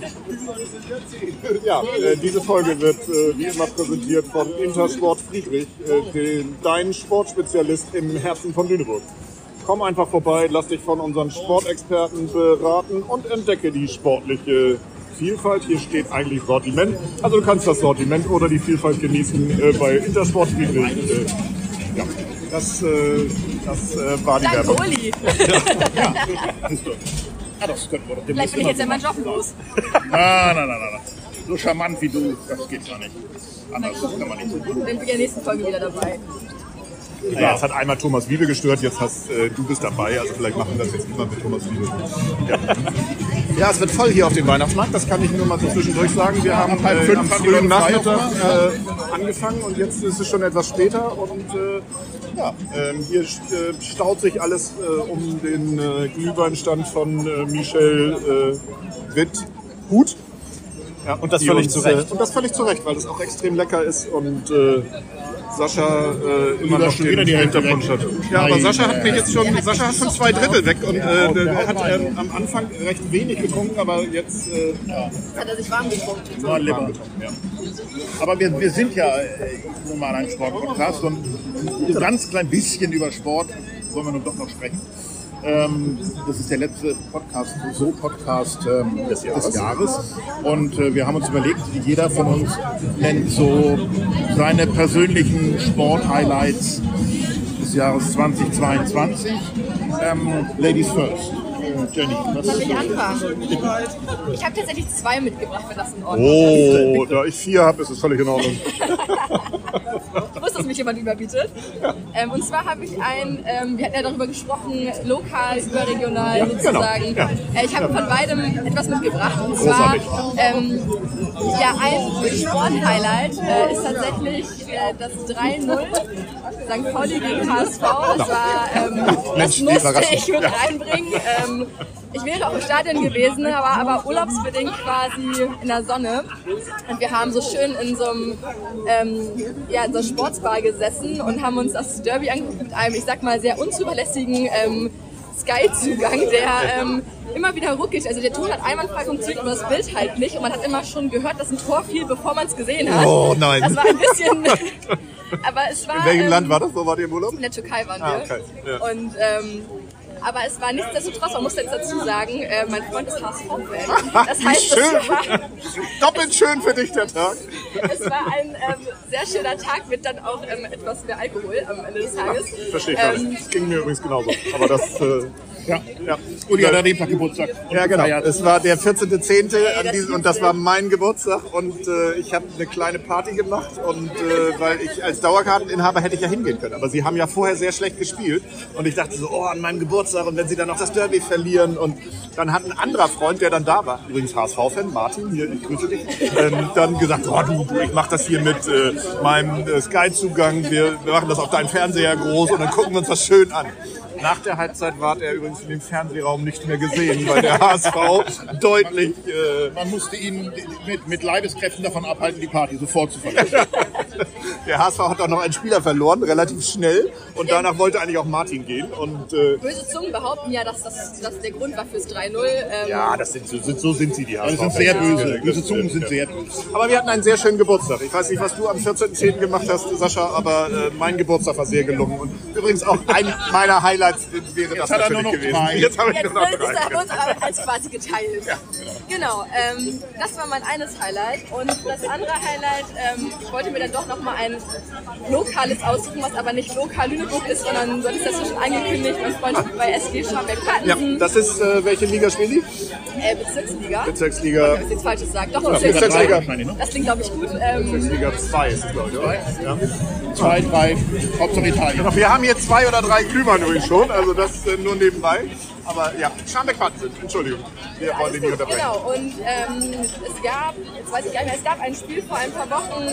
Ja, diese Folge wird wie immer präsentiert von Intersport Friedrich, dein Sportspezialist im Herzen von Lüneburg. Komm einfach vorbei, lass dich von unseren Sportexperten beraten und entdecke die sportliche Vielfalt. Hier steht eigentlich Sortiment. Also du kannst das Sortiment oder die Vielfalt genießen bei Intersport Friedrich. Ja, das war die Danke, Werbung. Uli. Siehst du. Ah, das könnten wir doch Vielleicht demnächst bin ich jetzt ja immer mein Job los. Nein. So charmant wie du, das geht gar nicht. Anders kann man nicht. Dann bin ich in der nächsten Folge wieder dabei. Ja, es hat einmal Thomas Wiebe gestört, jetzt du bist dabei, also vielleicht machen wir das jetzt immer mit Thomas Wiebe. Ja, es wird voll hier auf dem Weihnachtsmarkt, das kann ich nur mal so zwischendurch sagen. Wir haben am frühen Nachmittag angefangen und jetzt ist es schon etwas später und hier staut sich alles um den Glühweinstand von Michel Witt-Hut. Ja, Und das völlig zu Recht. Und das völlig zu Recht, weil das auch extrem lecker ist und Sascha immer noch schon wieder die Hälfte Hintergrund weg. hat. Ja, aber Sascha hat mich jetzt schon, Sascha hat schon 2/3 weg und der hat am Anfang recht wenig getrunken, aber jetzt Jetzt hat er sich warm getrunken. Nur Leber. Ja. Aber wir sind ja nun mal ein Sportpodcast und ein ganz klein bisschen über Sport wollen wir nun doch noch sprechen. Das ist der letzte Podcast des Jahres. Und wir haben uns überlegt, jeder von uns nennt so seine persönlichen Sport-Highlights des Jahres 2022. Ladies first. Jenny, was Soll ist ich anfangen? Ich habe tatsächlich 2 mitgebracht, wenn das in Ordnung ist. Oh, da ich 4 habe, ist es völlig in Ordnung. Ich wusste, dass mich jemand überbietet. Und zwar habe ich wir hatten ja darüber gesprochen, lokal, überregional sozusagen. Genau, ja. Ich habe von beidem etwas mitgebracht. Und zwar, ein Sport-Highlight ist tatsächlich das 3-0 St. Pauli gegen HSV. Das war, das musste ich mit reinbringen. Ich wäre auch im Stadion gewesen, aber urlaubsbedingt quasi in der Sonne. Und wir haben so schön in so einer Sportsbar gesessen und haben uns das Derby angeguckt mit einem, ich sag mal, sehr unzuverlässigen Sky-Zugang, der immer wieder ruckig. Also der Ton hat einwandfrei funktioniert, aber das Bild halt nicht. Und man hat immer schon gehört, dass ein Tor fiel, bevor man es gesehen hat. Oh nein. Das war ein bisschen... aber es war... In welchem Land war das? Wo wart ihr im Urlaub? In der Türkei waren wir. Ah, okay. Ja. Und, aber es war nichtsdestotrotz, man muss jetzt dazu sagen, mein Freund ist HSV-Fan. Das heißt, es war, Doppelt schön für dich der Tag. es war ein sehr schöner Tag mit dann auch etwas mehr Alkohol am Ende des Tages. Verstehe ich gar nicht. Das ging mir übrigens genauso. Aber das... Ja. Uli hat an dem Tag Geburtstag. Ja, genau. gefeiert. Es war der 14.10. das und das war mein Geburtstag und ich habe eine kleine Party gemacht und weil ich als Dauerkarteninhaber hätte ich ja hingehen können. Aber sie haben ja vorher sehr schlecht gespielt und ich dachte so, oh, an meinem Geburtstag und wenn sie dann noch das Derby verlieren und dann hat ein anderer Freund, der dann da war, übrigens HSV-Fan, Martin, hier, ich grüße dich, dann gesagt, oh du, ich mache das hier mit meinem Sky-Zugang, wir machen das auf deinen Fernseher groß und dann gucken wir uns das schön an. Nach der Halbzeit war er übrigens in dem Fernsehraum nicht mehr gesehen, weil der HSV deutlich... Man musste ihn mit Leibeskräften davon abhalten, die Party sofort zu verlassen. Der HSV hat auch noch einen Spieler verloren, relativ schnell. Und danach wollte eigentlich auch Martin gehen. Und, Böse Zungen behaupten ja, dass das der Grund war fürs 3-0. ja, so sind sie, die HSV. Die sind sehr böse. Böse Zungen sind sehr böse. Aber wir hatten einen sehr schönen Geburtstag. Ich weiß nicht, was du am 14.10. gemacht hast, Sascha, aber mein Geburtstag war sehr gelungen. Und übrigens auch ein meiner Highlights wäre das hat er natürlich nur noch gewesen. 3. Jetzt habe ich Jetzt nur noch ist 3. er uns aber als quasi geteilt. Ja, genau, das war mein eines Highlight. Und das andere Highlight, ich wollte mir dann doch nochmal ein lokales aussuchen, was aber nicht lokal Lüneburg ist, sondern du hattest das ja schon angekündigt, mein Freund spielt bei SG Ja, Scharbeck-Plattensen. das ist, welche Liga spielen die? Bezirksliga. Bezirksliga. Wenn ich jetzt Falsches sage. Doch, Bezirksliga. Bezirksliga. wahrscheinlich, ne? Das klingt, glaube ich, gut. Bezirksliga 2 ist es, glaube ich, oder? Ja. 2, 3, Hauptsache Italien. Wir haben hier 2 oder 3 Glühwein übrigens schon, also das nur nebenbei. Aber ja, Scharbeck-Plattensen, Entschuldigung, wir wollen den nicht unterbrechen. Genau, und es gab, jetzt weiß ich gar nicht mehr, es gab ein Spiel vor ein paar Wochen,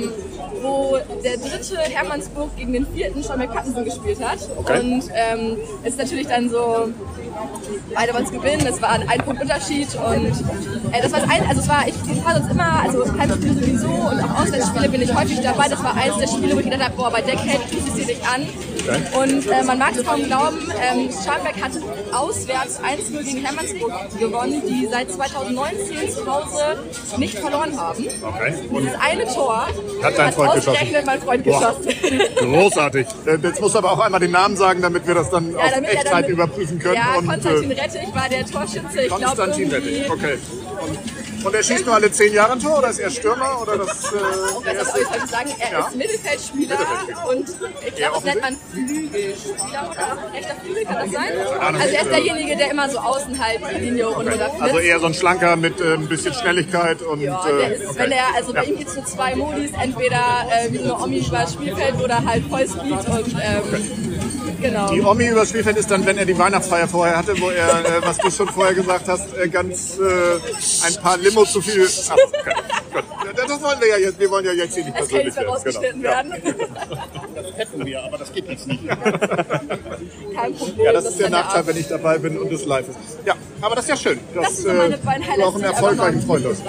wo der 3. Hermannsburg gegen den 4. Scharbeck-Plattensen gespielt hat. Okay. Und es ist natürlich dann so beide wollen es gewinnen, es war ein Punkt-Unterschied und das war ich fahre sonst immer, also Heimspiele sowieso und auch Auswärtsspiele bin ich häufig dabei, das war eines der Spiele, wo ich gedacht habe, boah, bei Deckhead kriege ich sie nicht an und man mag es kaum glauben, Scharnberg hat auswärts 1-0 gegen Hermannsburg gewonnen, die seit 2019 zu Hause nicht verloren haben. Okay. Und das eine Tor hat dein Freund ausgerechnet mein Freund geschossen. Großartig. Jetzt musst du aber auch einmal den Namen sagen, damit wir das dann auf Echtzeit überprüfen können. Ja, Konstantin Rettich war der Torschütze. Konstantin Rettich, okay. Und er schießt nur alle 10 Jahre ein Tor oder ist er Stürmer? Oder das soll ich sagen, er ist Mittelfeldspieler und ich glaube, das nennt man Flügelspieler oder rechter Flügel, kann das sein? Also er ist derjenige, der immer so außen halt die Linie runterflitzt. Also eher so ein Schlanker mit ein bisschen Schnelligkeit und... Ja, bei ihm gibt es so 2 Modis, entweder wie so eine Omi übers Spielfeld oder halt Vollspeed und genau. Die Omi übers Spielfeld ist dann, wenn er die Weihnachtsfeier vorher hatte, wo er, was du schon vorher gesagt hast, ganz ein paar Limos zu viel... Ach, okay. Gut. Das wollen wir ja jetzt, wir wollen ja jetzt hier nicht persönlich rausgeschnitten werden. Das hätten wir, aber das geht jetzt nicht. Kein Problem. Ja, das ist der Nachteil, wenn ich dabei bin und es live ist. Ja, aber das ist ja schön, dass sind meine beiden Highlights, du auch einen erfolgreichen Freund hast.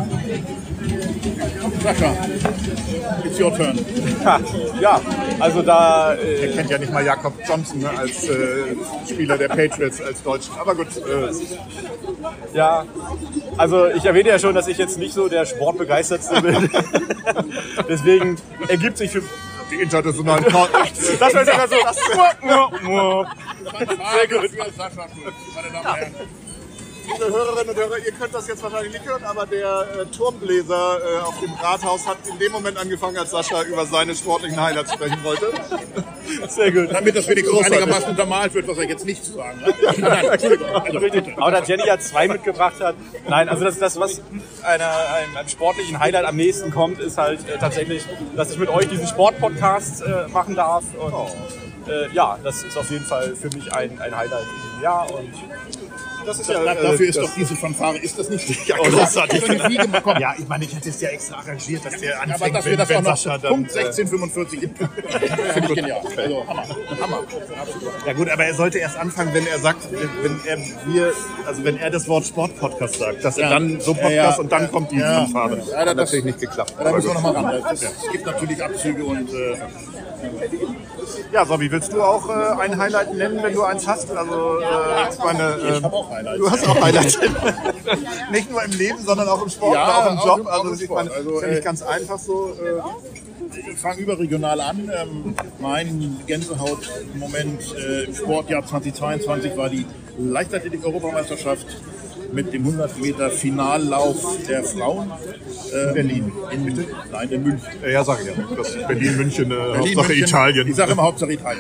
Sascha, it's your turn. Ja, also da... Ihr kennt ja nicht mal Jakob Johnson, ne, als Spieler der Patriots, als Deutschen. Aber gut. Ja, also ich erwähne ja schon, dass ich jetzt nicht so der Sportbegeistertste bin. Deswegen ergibt sich für... Die internationalen Partner. Das war sogar so... Sehr gut. Sascha, meine Damen und Herren. Liebe Hörerinnen und Hörer, ihr könnt das jetzt wahrscheinlich nicht hören, aber der Turmbläser auf dem Rathaus hat in dem Moment angefangen, als Sascha über seine sportlichen Highlights sprechen wollte. Sehr gut. Damit das wenigstens einigermaßen untermalt wird, was er jetzt nicht zu sagen hat. Nein, Entschuldigung. Also, aber da Jenny ja 2 mitgebracht hat, nein, also das was einem sportlichen Highlight am nächsten kommt, ist halt tatsächlich, dass ich mit euch diesen Sportpodcast machen darf. Und ja, das ist auf jeden Fall für mich ein Highlight in diesem Jahr. Und Das ist dafür ist doch diese Fanfare, ist das nicht? Ja, großartig. Ja, ich meine, ich hätte es ja extra arrangiert, dass der Aber anfängt, dass wir das auch noch Sascha dann... Punkt 1645 gibt, finde ich genial. Also Hammer. Ja gut, aber er sollte erst anfangen, wenn er sagt, wenn er das Wort Sportpodcast sagt, dass er dann so Podcast und dann kommt die Fanfare. Ja, Hat natürlich nicht geklappt. Da müssen wir nochmal ran. Es gibt natürlich Abzüge und Ja, Sobi, willst du auch ein Highlight nennen, wenn du eins hast? Also, ich habe auch Highlights. Du hast auch Highlights. Nicht nur im Leben, sondern auch im Sport, Ja, auch im Job. auch im Also, ich Sport. meine, Also, ist ja nicht ganz einfach so. Ich fange überregional an. Mein Gänsehaut-Moment im Sportjahr 2022 war die Leichtathletik-Europameisterschaft mit dem 100 Meter Finallauf der Frauen. Berlin. In München. Ja, sag ich ja. Das ist Berlin, München, Hauptsache München. Italien. Ich sage immer Hauptsache Italien.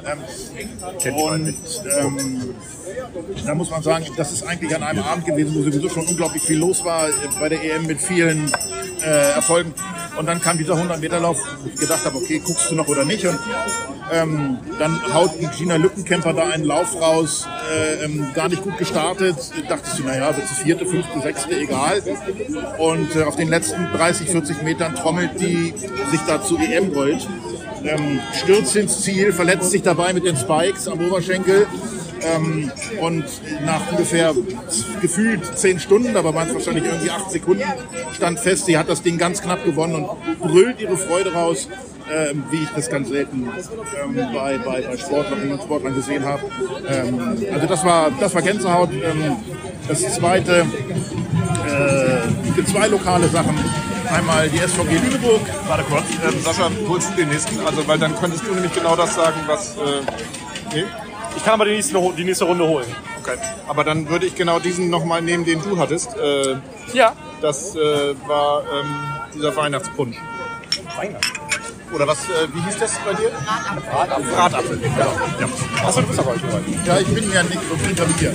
Da muss man sagen, das ist eigentlich an einem Abend gewesen, wo sowieso schon unglaublich viel los war bei der EM mit vielen Erfolgen. Und dann kam dieser 100-Meter-Lauf, wo ich gedacht habe, okay, guckst du noch oder nicht? Und dann haut Gina Lückenkämper da einen Lauf raus, gar nicht gut gestartet. Dachtest du, naja, wird es 4., 5., 6., egal. Und auf den letzten 30, 40 Metern trommelt die sich da zur EM rollt. Stürzt ins Ziel, verletzt sich dabei mit den Spikes am Oberschenkel. Und nach ungefähr gefühlt 10 Stunden, aber waren es wahrscheinlich irgendwie 8 Sekunden, stand fest, sie hat das Ding ganz knapp gewonnen und brüllt ihre Freude raus, wie ich das ganz selten bei Sportlerinnen und Sportlern gesehen habe. Also das war Gänsehaut. Das zweite, für 2 lokale Sachen. Einmal die SVG Lüneburg. Warte kurz, Sascha, holst du den nächsten? Also, weil dann könntest du nämlich genau das sagen, was... nee? ich kann aber die nächste Runde holen. Okay. Aber dann würde ich genau diesen nochmal nehmen, den du hattest. Ja. Das war dieser Weihnachtspunsch. Oder was, wie hieß das bei dir? Bratapfel. Genau. Ja. Achso, du bist aber heute. Ja, ich bin ja nicht so interessiert.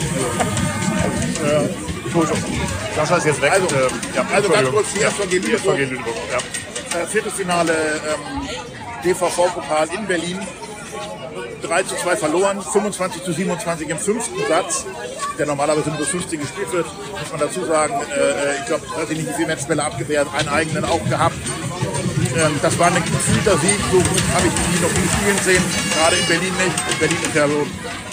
Sascha ist jetzt weg. Also ganz kurz die SVG Lüneburg. Lüneburg. Ja. Viertelfinale DVV-Pokal in Berlin. 3:2 verloren, 25:27 im 5. Satz, der normalerweise nur 15 gespielt wird, muss man dazu sagen. Ich glaube, ich weiß nicht, wie viele Matchbälle abgewehrt, einen eigenen auch gehabt. Das war ein gefühlter Sieg, so gut habe ich ihn noch nie spielen sehen, gerade in Berlin nicht. Berlin ist ja so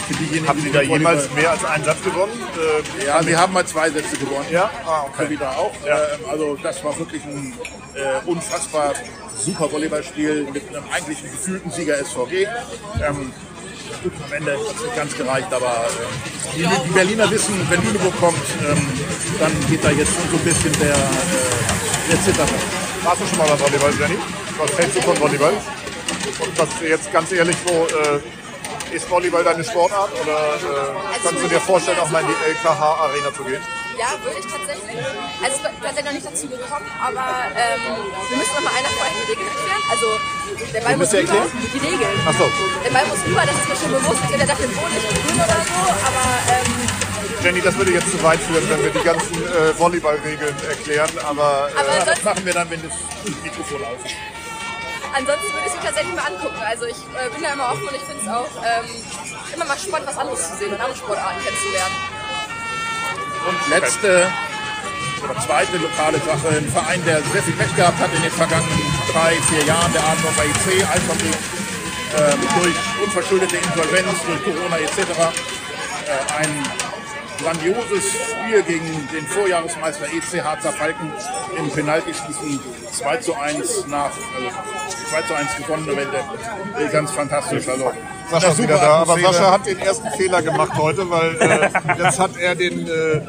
Für diejenigen, Haben Sie da jemals mehr als einen Satz gewonnen? Ja, wir haben mal 2 Sätze gewonnen. Ja? Ah, So wie da auch. Also das war wirklich ein unfassbar super Volleyballspiel mit einem eigentlichen gefühlten Sieger SVG. Gut, am Ende hat es nicht ganz gereicht, aber die Berliner wissen, wenn Lüneburg kommt, dann geht da jetzt schon so ein bisschen der Zitter. Warst du schon mal beim Volleyball, Jenny? Was hältst du von Volleyball? Und was jetzt ganz ehrlich, ist Volleyball deine Sportart? Oder kannst du dir vorstellen, auch mal in die LKH-Arena zu gehen? Ja, würde ich tatsächlich. Also es ist tatsächlich noch nicht dazu gekommen, aber wir müssen noch mal einer vorher die Regeln erklären. Also der Ball muss rüber, die Regeln. Ach so. Der Ball muss rüber, das ist mir schon bewusst. Der darf den Boden nicht berühren oder so, aber Jenny, das würde jetzt zu weit führen, wenn wir die ganzen Volleyball-Regeln erklären, aber Das machen wir dann, wenn das Mikrofon aus ist. ansonsten würde ich es mir tatsächlich mal angucken. Also ich bin da immer offen und ich finde es auch immer mal spannend, was anderes zu sehen und andere Sportarten kennenzulernen. Und letzte oder zweite lokale Sache, ein Verein, der sehr viel Pech gehabt hat in den vergangenen 3-4 Jahren, der Adendorfer IC, Eishockey, durch unverschuldete Insolvenz, durch Corona etc. Ein grandioses Spiel gegen den Vorjahresmeister EC Harzer Falken im Penaltyschießen 2:1 gewonnene Wende. Ganz fantastisch. Also, Sascha ist wieder da. Aber Sascha hat den ersten Fehler gemacht heute, weil jetzt hat er den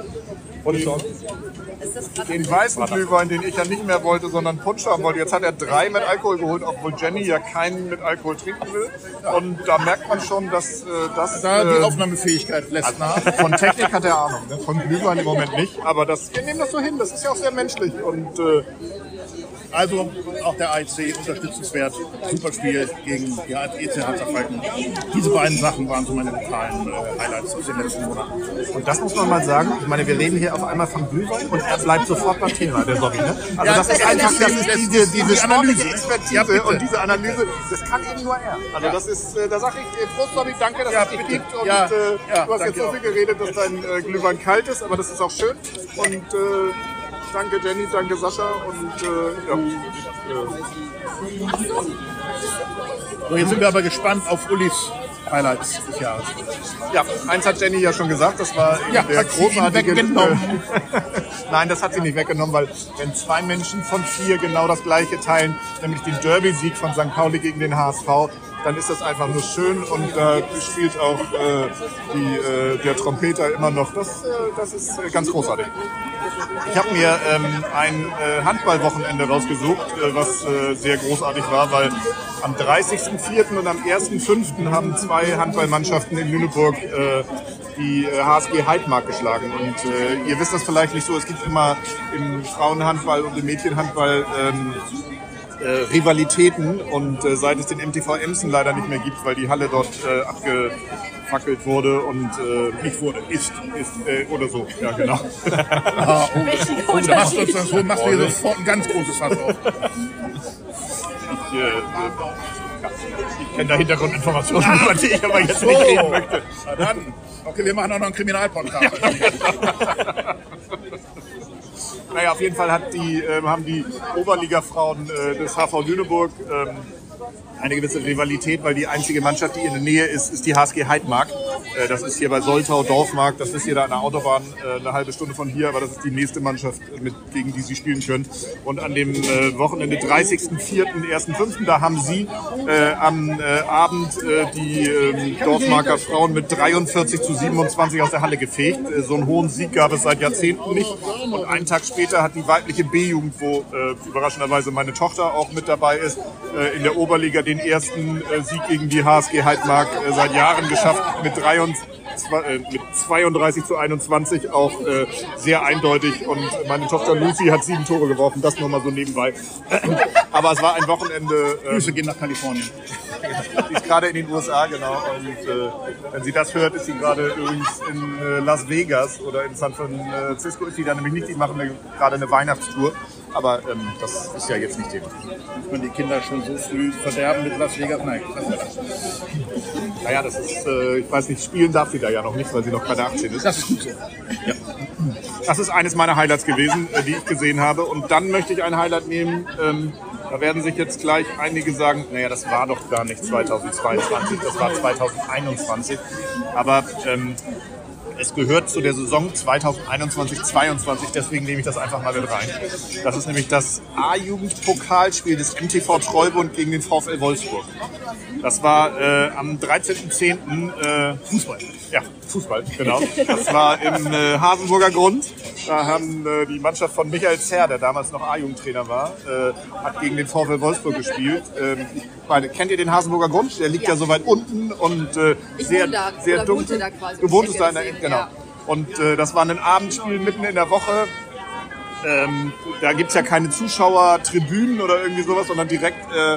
weißen Glühwein, den ich ja nicht mehr wollte, sondern Punsch haben wollte. Jetzt hat er 3 mit Alkohol geholt, obwohl Jenny ja keinen mit Alkohol trinken will. Und da merkt man schon, dass die Aufnahmefähigkeit lässt nach. Von Technik hat er Ahnung, ne? Von Glühwein im Moment nicht. Aber wir nehmen das so hin, das ist ja auch sehr menschlich. Und Also auch der AIC unterstützenswert. Super Spiel gegen die EC Harzer Falken. Diese beiden Sachen waren so meine lokalen Highlights aus den letzten Monaten. Und das muss man mal sagen. Ich meine, wir reden hier auf einmal von Glühwein und er bleibt sofort beim Thema, der Sobby. Ne? Also Ja, das ist einfach diese Analyse. Expertise Ja, bitte. und diese Analyse, das kann eben nur er. Also das ist, da sage ich, Prost Sobby, danke, dass es dich gibt. Und Ja, du hast danke jetzt so viel geredet, dass dein Glühwein kalt ist, aber das ist auch schön. Und danke Jenny, danke Sascha und So, jetzt sind wir aber gespannt auf Ulis Highlights des Jahres. ja, eins hat Jenny ja schon gesagt, das war eben Ja, der hat sie ihn großartige... weggenommen. Nein, das hat sie nicht weggenommen, weil wenn 2 Menschen von 4 genau das Gleiche teilen, nämlich den Derby-Sieg von St. Pauli gegen den HSV, dann ist das einfach nur schön und da spielt auch der Trompeter immer noch. Das ist ganz großartig. Ich habe mir ein Handballwochenende rausgesucht, was sehr großartig war, weil am 30.04. und am 1.05. haben 2 Handballmannschaften in Lüneburg die HSG Heidmark geschlagen. Und ihr wisst das vielleicht nicht so, es gibt immer im Frauenhandball und im Mädchenhandball Rivalitäten und seit es den MTV Emsen leider nicht mehr gibt, weil die Halle dort abgefackelt wurde und Nicht wurde, ist. oder so, ja genau. Wichtiger Du machst Unterschied. uns so, machst du hier sofort ein ganz großes Fass auf. Ich kenne da Hintergrundinformationen, über die ich aber jetzt nicht reden möchte. Na dann. Okay, wir machen auch noch einen Kriminalpodcast. Naja, auf jeden Fall haben die Oberliga-Frauen des HV Lüneburg eine gewisse Rivalität, weil die einzige Mannschaft, die in der Nähe ist die HSG Heidmark. Das ist hier bei Soltau, Dorfmark, das ist hier da an der Autobahn, eine halbe Stunde von hier, aber das ist die nächste Mannschaft, gegen die sie spielen können. Und an dem Wochenende 30.04., 1.05., da haben sie am Abend die Dorfmarker Frauen mit 43:27 aus der Halle gefegt. So einen hohen Sieg gab es seit Jahrzehnten nicht. Und einen Tag später hat die weibliche B-Jugend, wo überraschenderweise meine Tochter auch mit dabei ist, in der Oberliga den ersten Sieg gegen die HSG Heidmark seit Jahren geschafft, mit 32:21 auch sehr eindeutig. Und meine Tochter Lucy hat 7 Tore geworfen, das nur mal so nebenbei. Aber es war ein Wochenende. Grüße gehen nach Kalifornien. Sie ist gerade in den USA, genau. Und wenn sie das hört, ist sie gerade übrigens in Las Vegas oder in San Francisco ist sie da nämlich nicht. Die machen gerade eine Weihnachtstour. Aber das ist ja jetzt nicht Thema. Dass man die Kinder schon so früh verderben mit Las Vegas. Nein, Naja, das ist, ich weiß nicht, spielen darf sie da ja noch nicht, weil sie noch keine 18 ist. das ist gut so. Ja. Das ist eines meiner Highlights gewesen, die ich gesehen habe. Und dann möchte ich ein Highlight nehmen. Da werden sich jetzt gleich einige sagen, naja, das war doch gar nicht 2022, das war 2021. Aber es gehört zu der Saison 2021-22, deswegen nehme ich das einfach mal mit rein. Das ist nämlich das A-Jugend-Pokalspiel des MTV Treubbund gegen den VfL Wolfsburg. Das war am 13.10. Fußball. Ja, Fußball, genau. Das war im Hasenburger Grund. Da haben die Mannschaft von Michael Zerr, der damals noch A-Jugendtrainer war, hat gegen den VfL Wolfsburg gespielt. Kennt ihr den Hasenburger Grund? Der liegt ja so weit unten und sehr dunkel. Da quasi. Du wohntest da in der Ecke, genau. Ja. Und das war ein Abendspiel mitten in der Woche. Da gibt es ja keine Zuschauertribünen oder irgendwie sowas, sondern direkt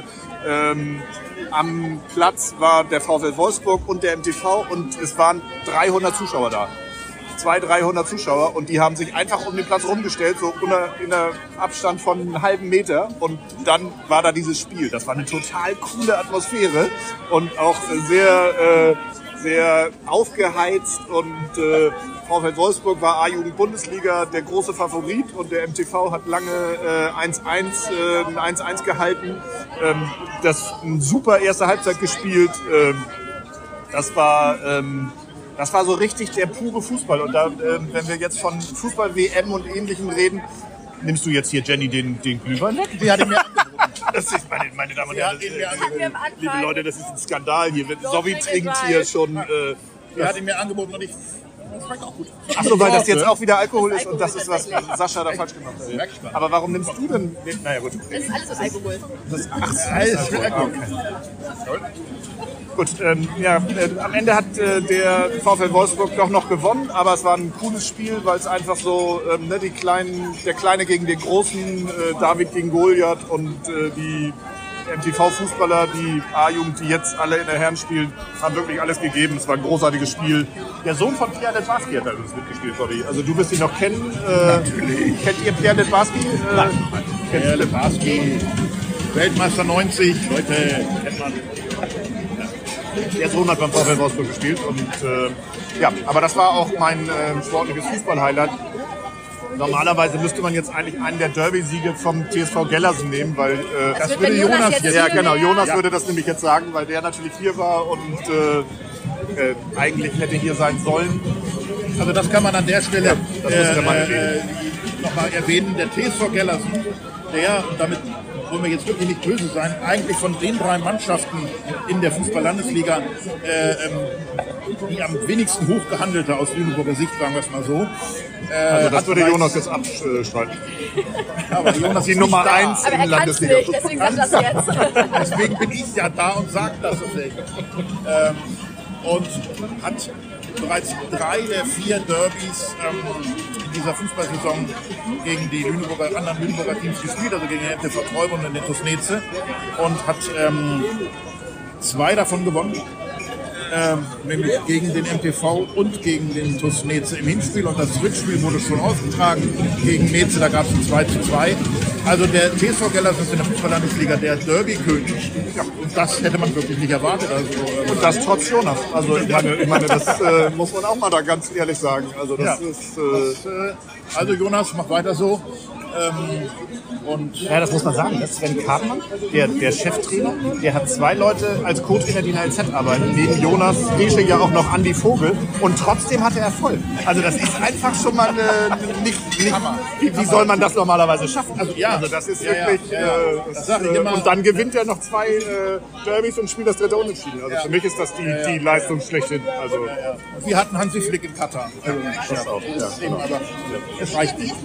am Platz war der VfL Wolfsburg und der MTV und es waren 300 Zuschauer da. 200-300 Zuschauer und die haben sich einfach um den Platz rumgestellt, so in einer Abstand von einem halben Meter und dann war da dieses Spiel. Das war eine total coole Atmosphäre und auch sehr aufgeheizt und VfL Wolfsburg war A-Jugend-Bundesliga der große Favorit und der MTV hat lange 1-1 gehalten. Das eine super erste Halbzeit gespielt. Das war so richtig der pure Fußball. Und da, wenn wir jetzt von Fußball-WM und Ähnlichem reden, nimmst du jetzt hier, Jenny, den Glühwein weg? Die hat ihn mir angeboten. Das ist, meine Damen und Herren, liebe Leute, das ist ein Skandal hier. Sowie trinkt hier schon... Die hat ihn mir angeboten und das schmeckt auch gut. Achso, weil das jetzt auch wieder Alkohol ist und das ist, was Sascha da falsch gemacht hat. Aber warum nimmst du denn... Naja, gut. Das ist alles aus Alkohol. Alles für Alkohol. Gut, am Ende hat der VfL Wolfsburg doch noch gewonnen, aber es war ein cooles Spiel, weil es einfach so, der Kleine gegen den Großen, David gegen Goliath und die MTV-Fußballer, die A-Jugend, die jetzt alle in der Herren spielen, haben wirklich alles gegeben. Es war ein großartiges Spiel. Der Sohn von Pierre Letbarski hat da übrigens mitgespielt, sorry. Also du wirst ihn noch kennen. Natürlich. Kennt ihr Pierre Letbarski? Nein. Pierre Letbarski, Weltmeister 90, Leute, kennt man. Der Sohn hat beim VfL Wolfsburg gespielt und aber das war auch mein sportliches Fußball-Highlight. Normalerweise müsste man jetzt eigentlich einen der Derby-Siege vom TSV Gellersen nehmen, weil das würde Jonas jetzt ja genau, Jonas würde das nämlich jetzt sagen, weil der natürlich hier war und eigentlich hätte hier sein sollen. Also das kann man an der Stelle nochmal erwähnen. Der TSV Gellersen, und damit wollen wir jetzt wirklich nicht böse sein, eigentlich von den 3 Mannschaften in der Fußball-Landesliga die am wenigsten hochgehandelte aus Lüneburger Sicht, sagen wir es mal so. Also das würde Jonas jetzt abstreiten. Aber Jonas die Nummer 1 in der Landesliga. Nicht, deswegen sagt das jetzt. Deswegen bin ich ja da und sage das deswegen. Und hat bereits 3 der 4 Derbys in dieser Fußballsaison gegen die anderen Lüneburger Teams gespielt, also gegen den MTV Treubbund und den TuS und hat 2 davon gewonnen. Nämlich gegen den MTV und gegen den TuS Neze im Hinspiel und das Rückspiel wurde schon ausgetragen gegen Neze, da gab es ein 2:2. Also der TSV Gellersen ist in der Fußball-Landesliga der Derby-König. Ja, und das hätte man wirklich nicht erwartet. Also, und das trotz Jonas. Also ich meine das muss man auch mal da ganz ehrlich sagen. Also das ist... also Jonas, mach weiter so. Ja, das muss man sagen. Das ist Sven Kartmann, der Cheftrainer. Der hat 2 Leute als Co-Trainer, die in der LZ arbeiten. Neben Jonas Desche ja auch noch Andi Vogel. Und trotzdem hat er Erfolg. Also das ist einfach schon mal nicht wie soll man das normalerweise schaffen? Also das ist wirklich... und dann gewinnt er noch 2 Derbys und spielt das 3. Unentschieden. Also für mich ist das die Leistung schlechthin. Also, wir hatten Hansi Flick in Katar. Also, das auch. Ja. Aber es reicht nicht.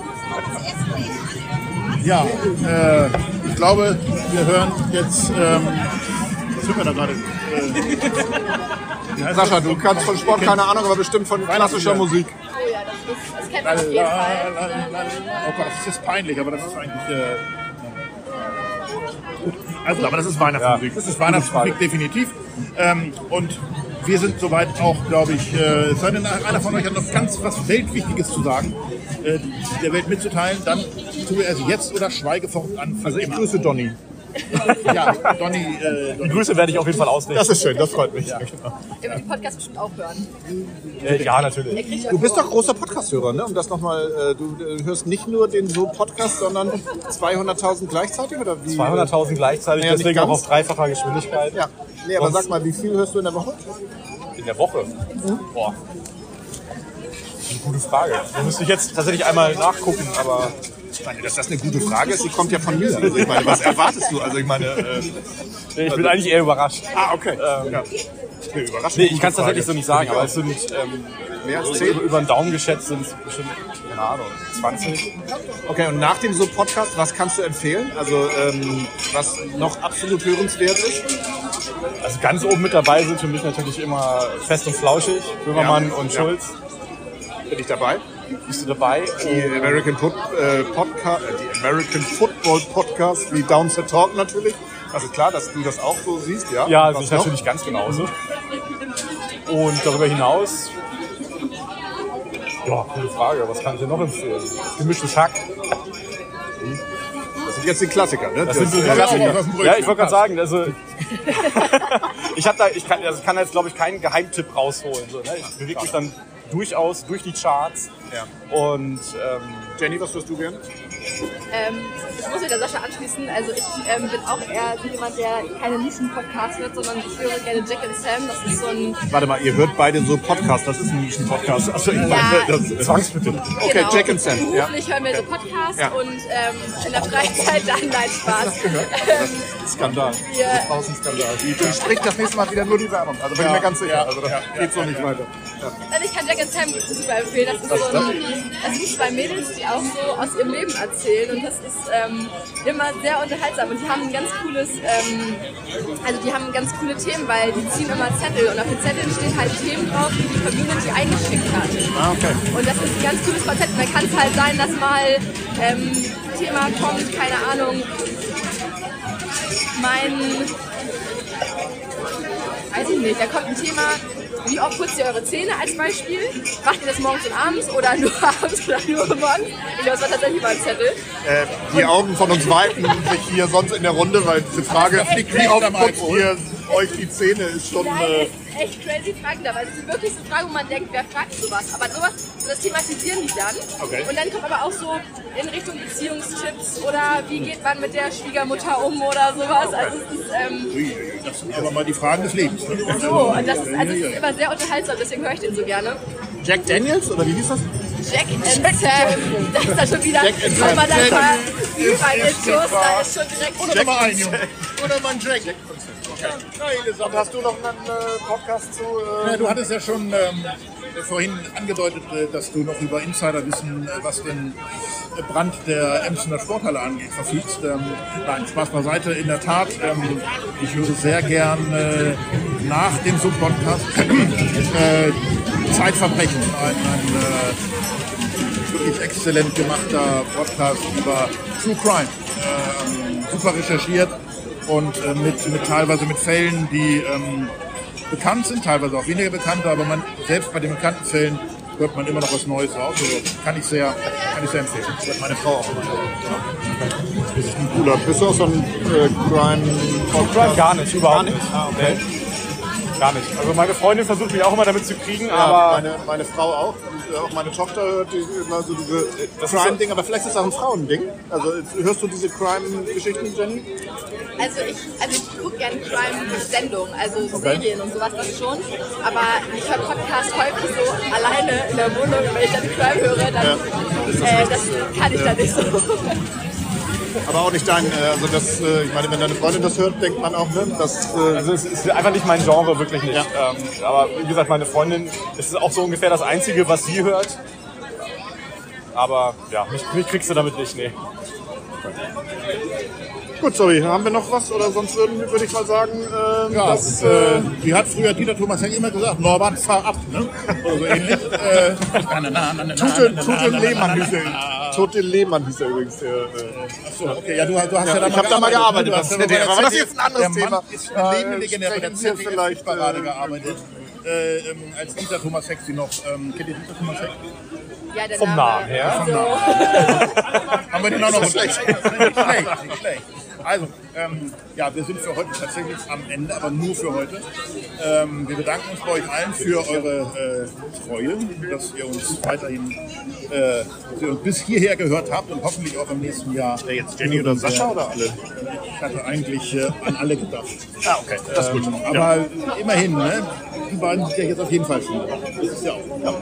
Ja, ich glaube, wir hören jetzt, was hören wir da gerade? Sascha, du kannst von Sport keine Ahnung, aber bestimmt von klassischer Musik. Oh ja, das kennt man auf jeden Fall. Oh Gott, das ist jetzt peinlich, aber das ist eigentlich... Also, aber das ist Weihnachtsmusik. Das ist Weihnachtsmusik, definitiv. Und wir sind soweit auch, glaube ich, es sei denn, einer von euch hat noch ganz was Weltwichtiges zu sagen, der Welt mitzuteilen, dann tue er es jetzt oder schweige fortan. Also ich grüße Donny. Ja, Donny. Die Grüße werde ich auf jeden Fall ausrichten. Das ist schön, das freut mich. Ja. Er wird den Podcast bestimmt auch hören. Ja, natürlich. Du bist doch großer Podcast-Hörer, ne? Um das nochmal, du hörst nicht nur den So-Podcast, sondern 200.000 gleichzeitig, oder wie? 200.000 gleichzeitig, Naja, nicht deswegen auch ganz. auf dreifacher Geschwindigkeit. Ja. Nee, aber sag mal, wie viel hörst du in der Woche? In der Woche? Boah. Eine gute Frage. Da müsste ich jetzt tatsächlich einmal nachgucken, aber... Ich meine, dass das eine gute Frage ist, die kommt ja von mir. Also ich meine, was erwartest du? Also ich meine... Ich bin eigentlich eher überrascht. Ah, okay. Ja. Nee, überraschend. Nee, ich kann es tatsächlich so nicht sagen, aber es sind Mehr als so 10? über den Daumen geschätzt sind es bestimmt, keine Ahnung, 20. Okay, und nach dem So-Podcast, was kannst du empfehlen? Also was noch absolut hörenswert ist? Also ganz oben mit dabei sind für mich natürlich immer Fest und Flauschig, Böhmermann Ja. und Ja. Schulz. Bin ich dabei? Bist du dabei? Die American Football Podcast, wie Down the Talk natürlich. Also klar, dass du das auch so siehst, ja? Ja, Was sehe ich noch? natürlich ganz genauso. Und darüber hinaus, ja, gute Frage, was kann ich dir noch empfehlen? Gemischtes Hack. Das sind jetzt die Klassiker, ne? Das sind so die Ja, Klassiker. aber auf dem Brötchen. Ja, ich wollte gerade sagen, also ich kann jetzt glaube ich keinen Geheimtipp rausholen. So, ne? Ich bewege mich dann durchaus durch die Charts. Ja. Und Jenny, was tust du gern? Ich muss mich der Sascha anschließen. Also ich bin auch eher so jemand, der keine Nischen-Podcasts hört, sondern ich höre gerne Jack and Sam. Das ist so ein... Warte mal, ihr hört beide so Podcast, das ist ein Nischen-Podcast. Also ich meine, das Zwangsbedingt. Okay, Genau. Jack and Sam. Ja. Beruflich hören wir so Podcasts Ja. und in der Freizeit dann nein, Spaß. Skandal. Wir, Draußen Skandal. Die spricht das nächste Mal wieder nur die Werbung. Also bin ich mir ganz sicher. Also das geht so nicht weiter. ich kann Jack and Sam super empfehlen. Das ist so das sind zwei Mädels, die auch so aus ihrem Leben erzählen und das ist immer sehr unterhaltsam und die haben ein ganz cooles, also die haben ganz coole Themen, weil die ziehen immer Zettel und auf den Zetteln stehen halt Themen drauf, die die Community eingeschickt hat. Ah, okay. Und das ist ein ganz cooles Konzept. Man kann es halt sein, dass mal Thema kommt, keine Ahnung, weiß ich nicht, da kommt ein Thema, wie oft putzt ihr eure Zähne als Beispiel? Macht ihr das morgens und abends oder nur abends oder nur morgens? Ich glaube, das war tatsächlich mal ein Zettel. Die Augen von uns weiten sich hier sonst in der Runde, weil diese Frage, wie oft putzt ihr euch die Zähne, ist schon... Nein, es ist echt crazy Fragen dabei. Es ist wirklich so Fragen, wo man denkt, wer fragt sowas? Aber sowas, das thematisieren die dann. Okay. Und dann kommt aber auch so in Richtung Beziehungstipps oder wie geht man mit der Schwiegermutter um oder sowas. Also es ist Das sind aber mal die Fragen des Lebens. Ne? so. Und das ist, also es ist immer sehr unterhaltsam, deswegen höre ich den so gerne. Jack Daniels, oder wie hieß das? Jack and Sam, das ist da schon wieder, Jack and wenn man Sam. dann mal überall Intros, da ist schon direkt... Oder mal ein, Junge. Oder mal ein Jack. Und hast du noch einen Podcast zu... Ja, du hattest ja schon vorhin angedeutet, dass du noch über Insiderwissen, was den Brand der Emsener Sporthalle angeht, verfügst. Nein, Spaß beiseite. In der Tat, ich höre sehr gern nach dem Sub-Podcast Zeitverbrechen. Ein wirklich exzellent gemachter Podcast über True Crime. Super recherchiert und teilweise mit Fällen, die bekannt sind, teilweise auch weniger bekannt, aber selbst bei den bekannten Fällen hört man immer noch was Neues raus. Also kann ich sehr empfehlen. Das hat meine Frau auch immer. Das ist ein cooler. Bist du auch so ein Crime-Podcast? Gar nicht, überhaupt nicht. Ah, okay. Gar nicht. Also meine Freundin versucht mich auch immer damit zu kriegen, Ja, aber meine Frau auch. Und auch meine Tochter hört immer so diese Das ist Crime-Ding, aber vielleicht ist das auch ein Frauending. Also hörst du diese Crime-Geschichten, Jenny? Also ich gucke gerne Crime-Sendungen, also Serien und sowas, das schon. Aber ich höre Podcasts häufig so alleine in der Wohnung, wenn ich dann Crime höre, dann das kann ich dann nicht so. Aber auch nicht dein, also das, ich meine, wenn deine Freundin das hört, denkt man auch, ne, das, also es ist einfach nicht mein Genre, wirklich nicht. Aber wie gesagt, meine Freundin, es ist auch so ungefähr das Einzige, was sie hört. Aber ja, mich kriegst du damit nicht, nee. Gut, sorry, haben wir noch was? Oder sonst würde ich mal sagen, Ja, dass, wie hat früher Dieter Thomas Heck immer gesagt, Norbert, fahr ab. Ne? Oder so ähnlich. Tute Lehmann hieß er. Tute Lehmann hieß er übrigens. Achso, okay, ja, du hast ja da ich habe da mal gearbeitet. Du hast ja aber bei der das ist jetzt ein anderes der Thema. Mann ist eine lebende Legende, bei der Sprechen wir vielleicht, ZDF-Parade gearbeitet. Als Dieter Thomas Heck sie noch, kennt ihr Dieter Thomas Heck? Ja, der Vom Name, Namen her. Also, Haben wir den auch noch? Nicht schlecht. Also, ja, wir sind für heute tatsächlich am Ende, aber nur für heute. Wir bedanken uns bei euch allen für eure Treue, dass ihr uns weiterhin dass ihr uns bis hierher gehört habt und hoffentlich auch im nächsten Jahr. Jetzt Jenny oder Sascha oder alle? Ich hatte eigentlich an alle gedacht. Okay, das ist gut. Aber immerhin, ne? Die beiden sind ja jetzt auf jeden Fall schon. Das ist ja auch.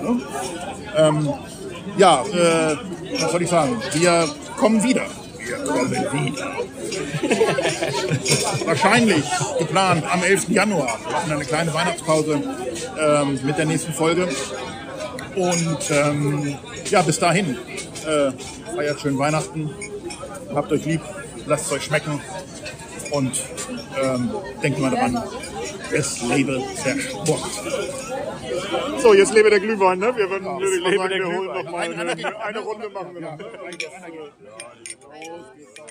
Ne? Was soll ich sagen? Wir kommen wieder. Wir kommen wieder. Wahrscheinlich geplant am 11. Januar. Wir machen eine kleine Weihnachtspause mit der nächsten Folge. Und ja, bis dahin. Feiert schön Weihnachten. Habt euch lieb. Lasst es euch schmecken. Und denkt mal daran. Es lebe der Sport. So, jetzt lebe der Glühwein, ne? Wir würden Lebe der wir holen Glühwein. noch mal eine Runde machen wir noch.